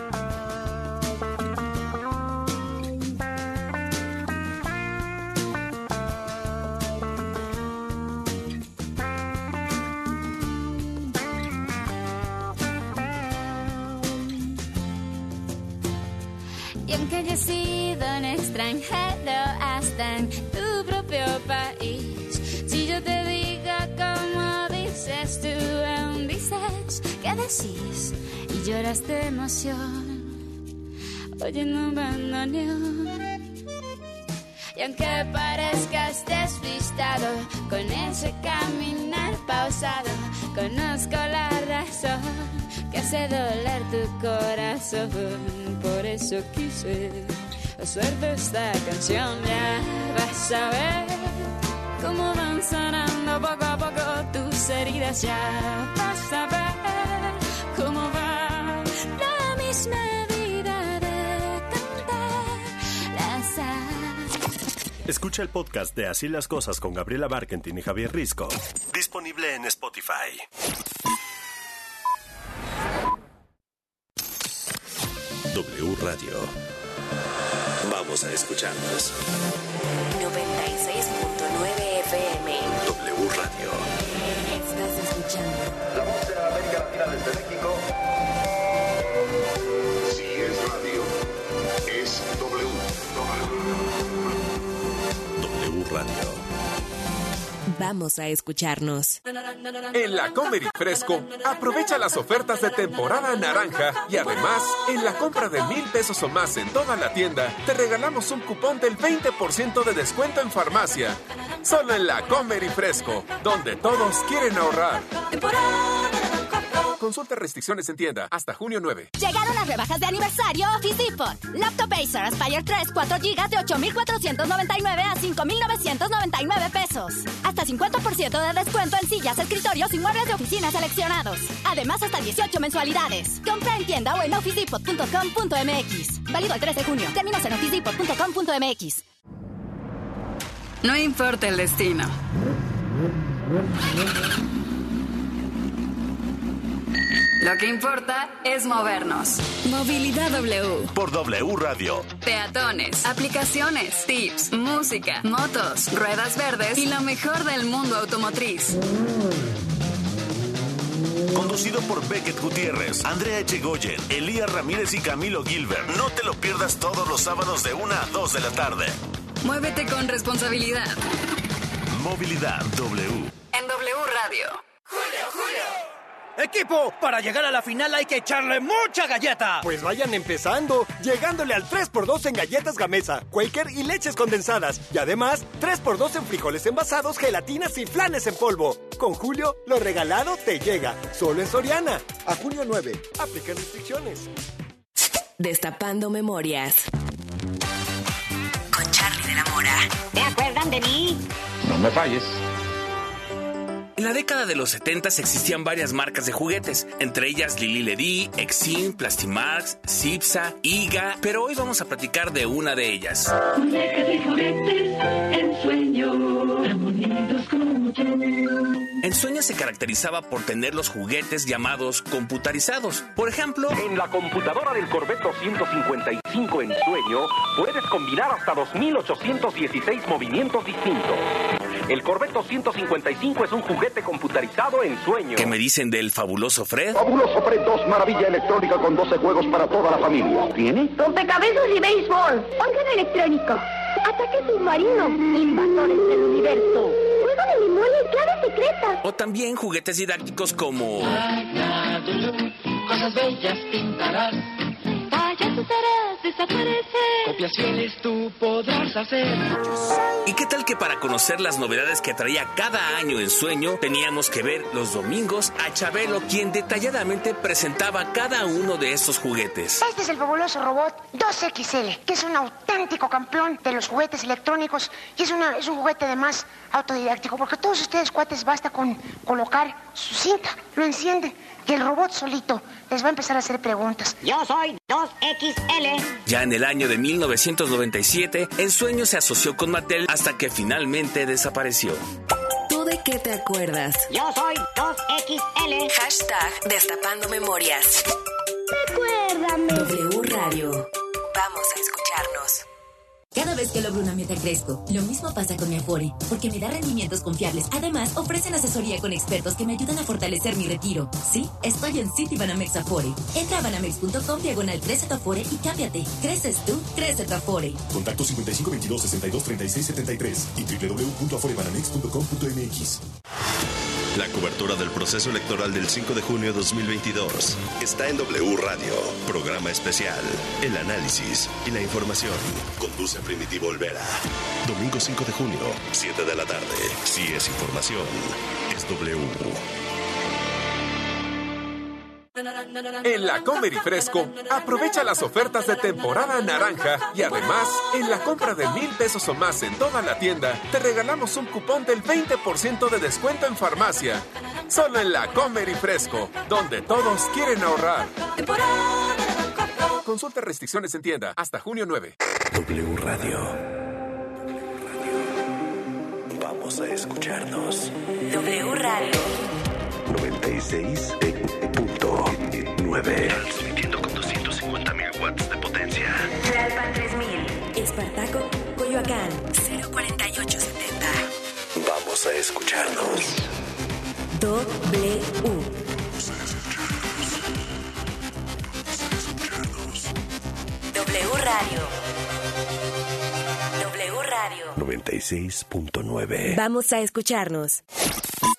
Y aunque haya sido un extranjero hasta en tu propio país, si yo te digo como dices tú, aún dices que decís y lloras de emoción oyendo un bandoneón. Y aunque parezcas despistado con ese caminar pausado, conozco la razón que hace doler tu corazón. Por eso quise hacerte esta canción. Ya vas a ver cómo van sanando poco a poco tus heridas. Ya vas a ver cómo va la misma vida de cantar las aves. Escucha el podcast de Así las Cosas con Gabriela Barkentin y Javier Risco. Disponible en Spotify. W Radio. Vamos a escucharnos. 96.9 FM. W Radio. Estás escuchando la voz de América Latina desde México. Si es radio, es W. W Radio. Vamos a escucharnos. En la Comer y Fresco, aprovecha las ofertas de temporada naranja y además, en la compra de 1,000 pesos o más en toda la tienda, te regalamos un cupón del 20% de descuento en farmacia. Solo en la Comer y Fresco, donde todos quieren ahorrar. Consulta restricciones en tienda hasta junio 9. Llegaron las rebajas de aniversario Office Depot. Laptop Acer Aspire 3 4 GB de 8,499 a 5,999 pesos. Hasta 50% de descuento en sillas, escritorios y muebles de oficina seleccionados. Además, hasta 18 mensualidades. Compra en tienda o en officedepot.com.mx. Válido el 3 de junio. Términos en officedepot.com.mx. No importa el destino. Lo que importa es movernos. Movilidad W. Por W Radio. Peatones, aplicaciones, tips, música, motos, ruedas verdes y lo mejor del mundo automotriz. Conducido por Beckett Gutiérrez, Andrea Echegoyen, Elías Ramírez y Camilo Gilbert. No te lo pierdas todos los sábados de 1 a 2 de la tarde. Muévete con responsabilidad. Movilidad W. En W Radio. ¡Julio! Equipo, para llegar a la final hay que echarle mucha galleta. Pues vayan empezando, llegándole al 3x2 en galletas Gamesa, Quaker y leches condensadas. Y además, 3x2 en frijoles envasados, gelatinas y flanes en polvo. Con Julio, lo regalado te llega. Solo en Soriana. A junio 9. Aplican restricciones. Destapando memorias. Con Charlie de la Mora. ¿Te acuerdan de mí? No me falles. En la década de los 70 existían varias marcas de juguetes, entre ellas Lili Ledy, Exim, Plastimax, Cipsa, Iga, pero hoy vamos a platicar de una de ellas. Muñecas y juguetes, Ensueño, tan bonitos como yo. Ensueño se caracterizaba por tener los juguetes llamados computarizados. Por ejemplo, en la computadora del Corvette 255 Ensueño puedes combinar hasta 2,816 movimientos distintos. El Corvette 255 es un juguete computarizado en sueño. ¿Qué me dicen del fabuloso Fred? Fabuloso Fred 2, maravilla electrónica con 12 juegos para toda la familia. ¿Tiene? Rompecabezas y béisbol. Órgano electrónico. Ataque submarino. Invasores del universo. Juego de memoria y clave secreta. O también juguetes didácticos como... Cosas bellas pintarás. Payasos harás desaparecer. Copias fieles tú podrás hacer. ¿Y qué tal que para conocer las novedades que traía cada año Ensueño, teníamos que ver los domingos a Chabelo, quien detalladamente presentaba cada uno de estos juguetes? Este es el fabuloso robot 2XL, que es un auténtico campeón de los juguetes electrónicos y es un juguete además autodidáctico, porque todos ustedes, cuates, basta con colocar su cinta, lo enciende y el robot solito les va a empezar a hacer preguntas. Yo soy 2XL. Ya en el año de 1997, Ensueño se asoció con Mattel hasta que finalmente desapareció. ¿Tú de qué te acuerdas? Yo soy 2XL. Hashtag Destapando Memorias. Recuérdame. W Radio. Vamos a escucharnos. Cada vez que logro una meta crezco. Lo mismo pasa con mi Afore, porque me da rendimientos confiables. Además, ofrecen asesoría con expertos que me ayudan a fortalecer mi retiro. Sí, estoy en Citibanamex Afore. Entra a banamex.com/crece tu Afore y cámbiate. Creces tú, crece tu Afore. Contacto 55 22 62 36 73 y www.aforebanamex.com.mx. La cobertura del proceso electoral del 5 de junio de 2022 está en W Radio. Programa especial, el análisis y la información. Conduce Primitivo Olvera. Domingo 5 de junio, 7 de la tarde. Si es información, es W. En la Comer y Fresco, aprovecha las ofertas de temporada naranja y además, en la compra de 1,000 pesos o más en toda la tienda, te regalamos un cupón del 20% de descuento en farmacia. Solo en la Comer y Fresco, donde todos quieren ahorrar. Consulta restricciones en tienda hasta junio 9. W Radio. Vamos a escucharnos. W Radio 96.9. Transmitiendo con 250,000 watts de potencia. Tlalpan 3000. Espartaco, Coyoacán 04870. Vamos a escucharnos. W. W Radio. W Radio 96.9. Vamos a escucharnos.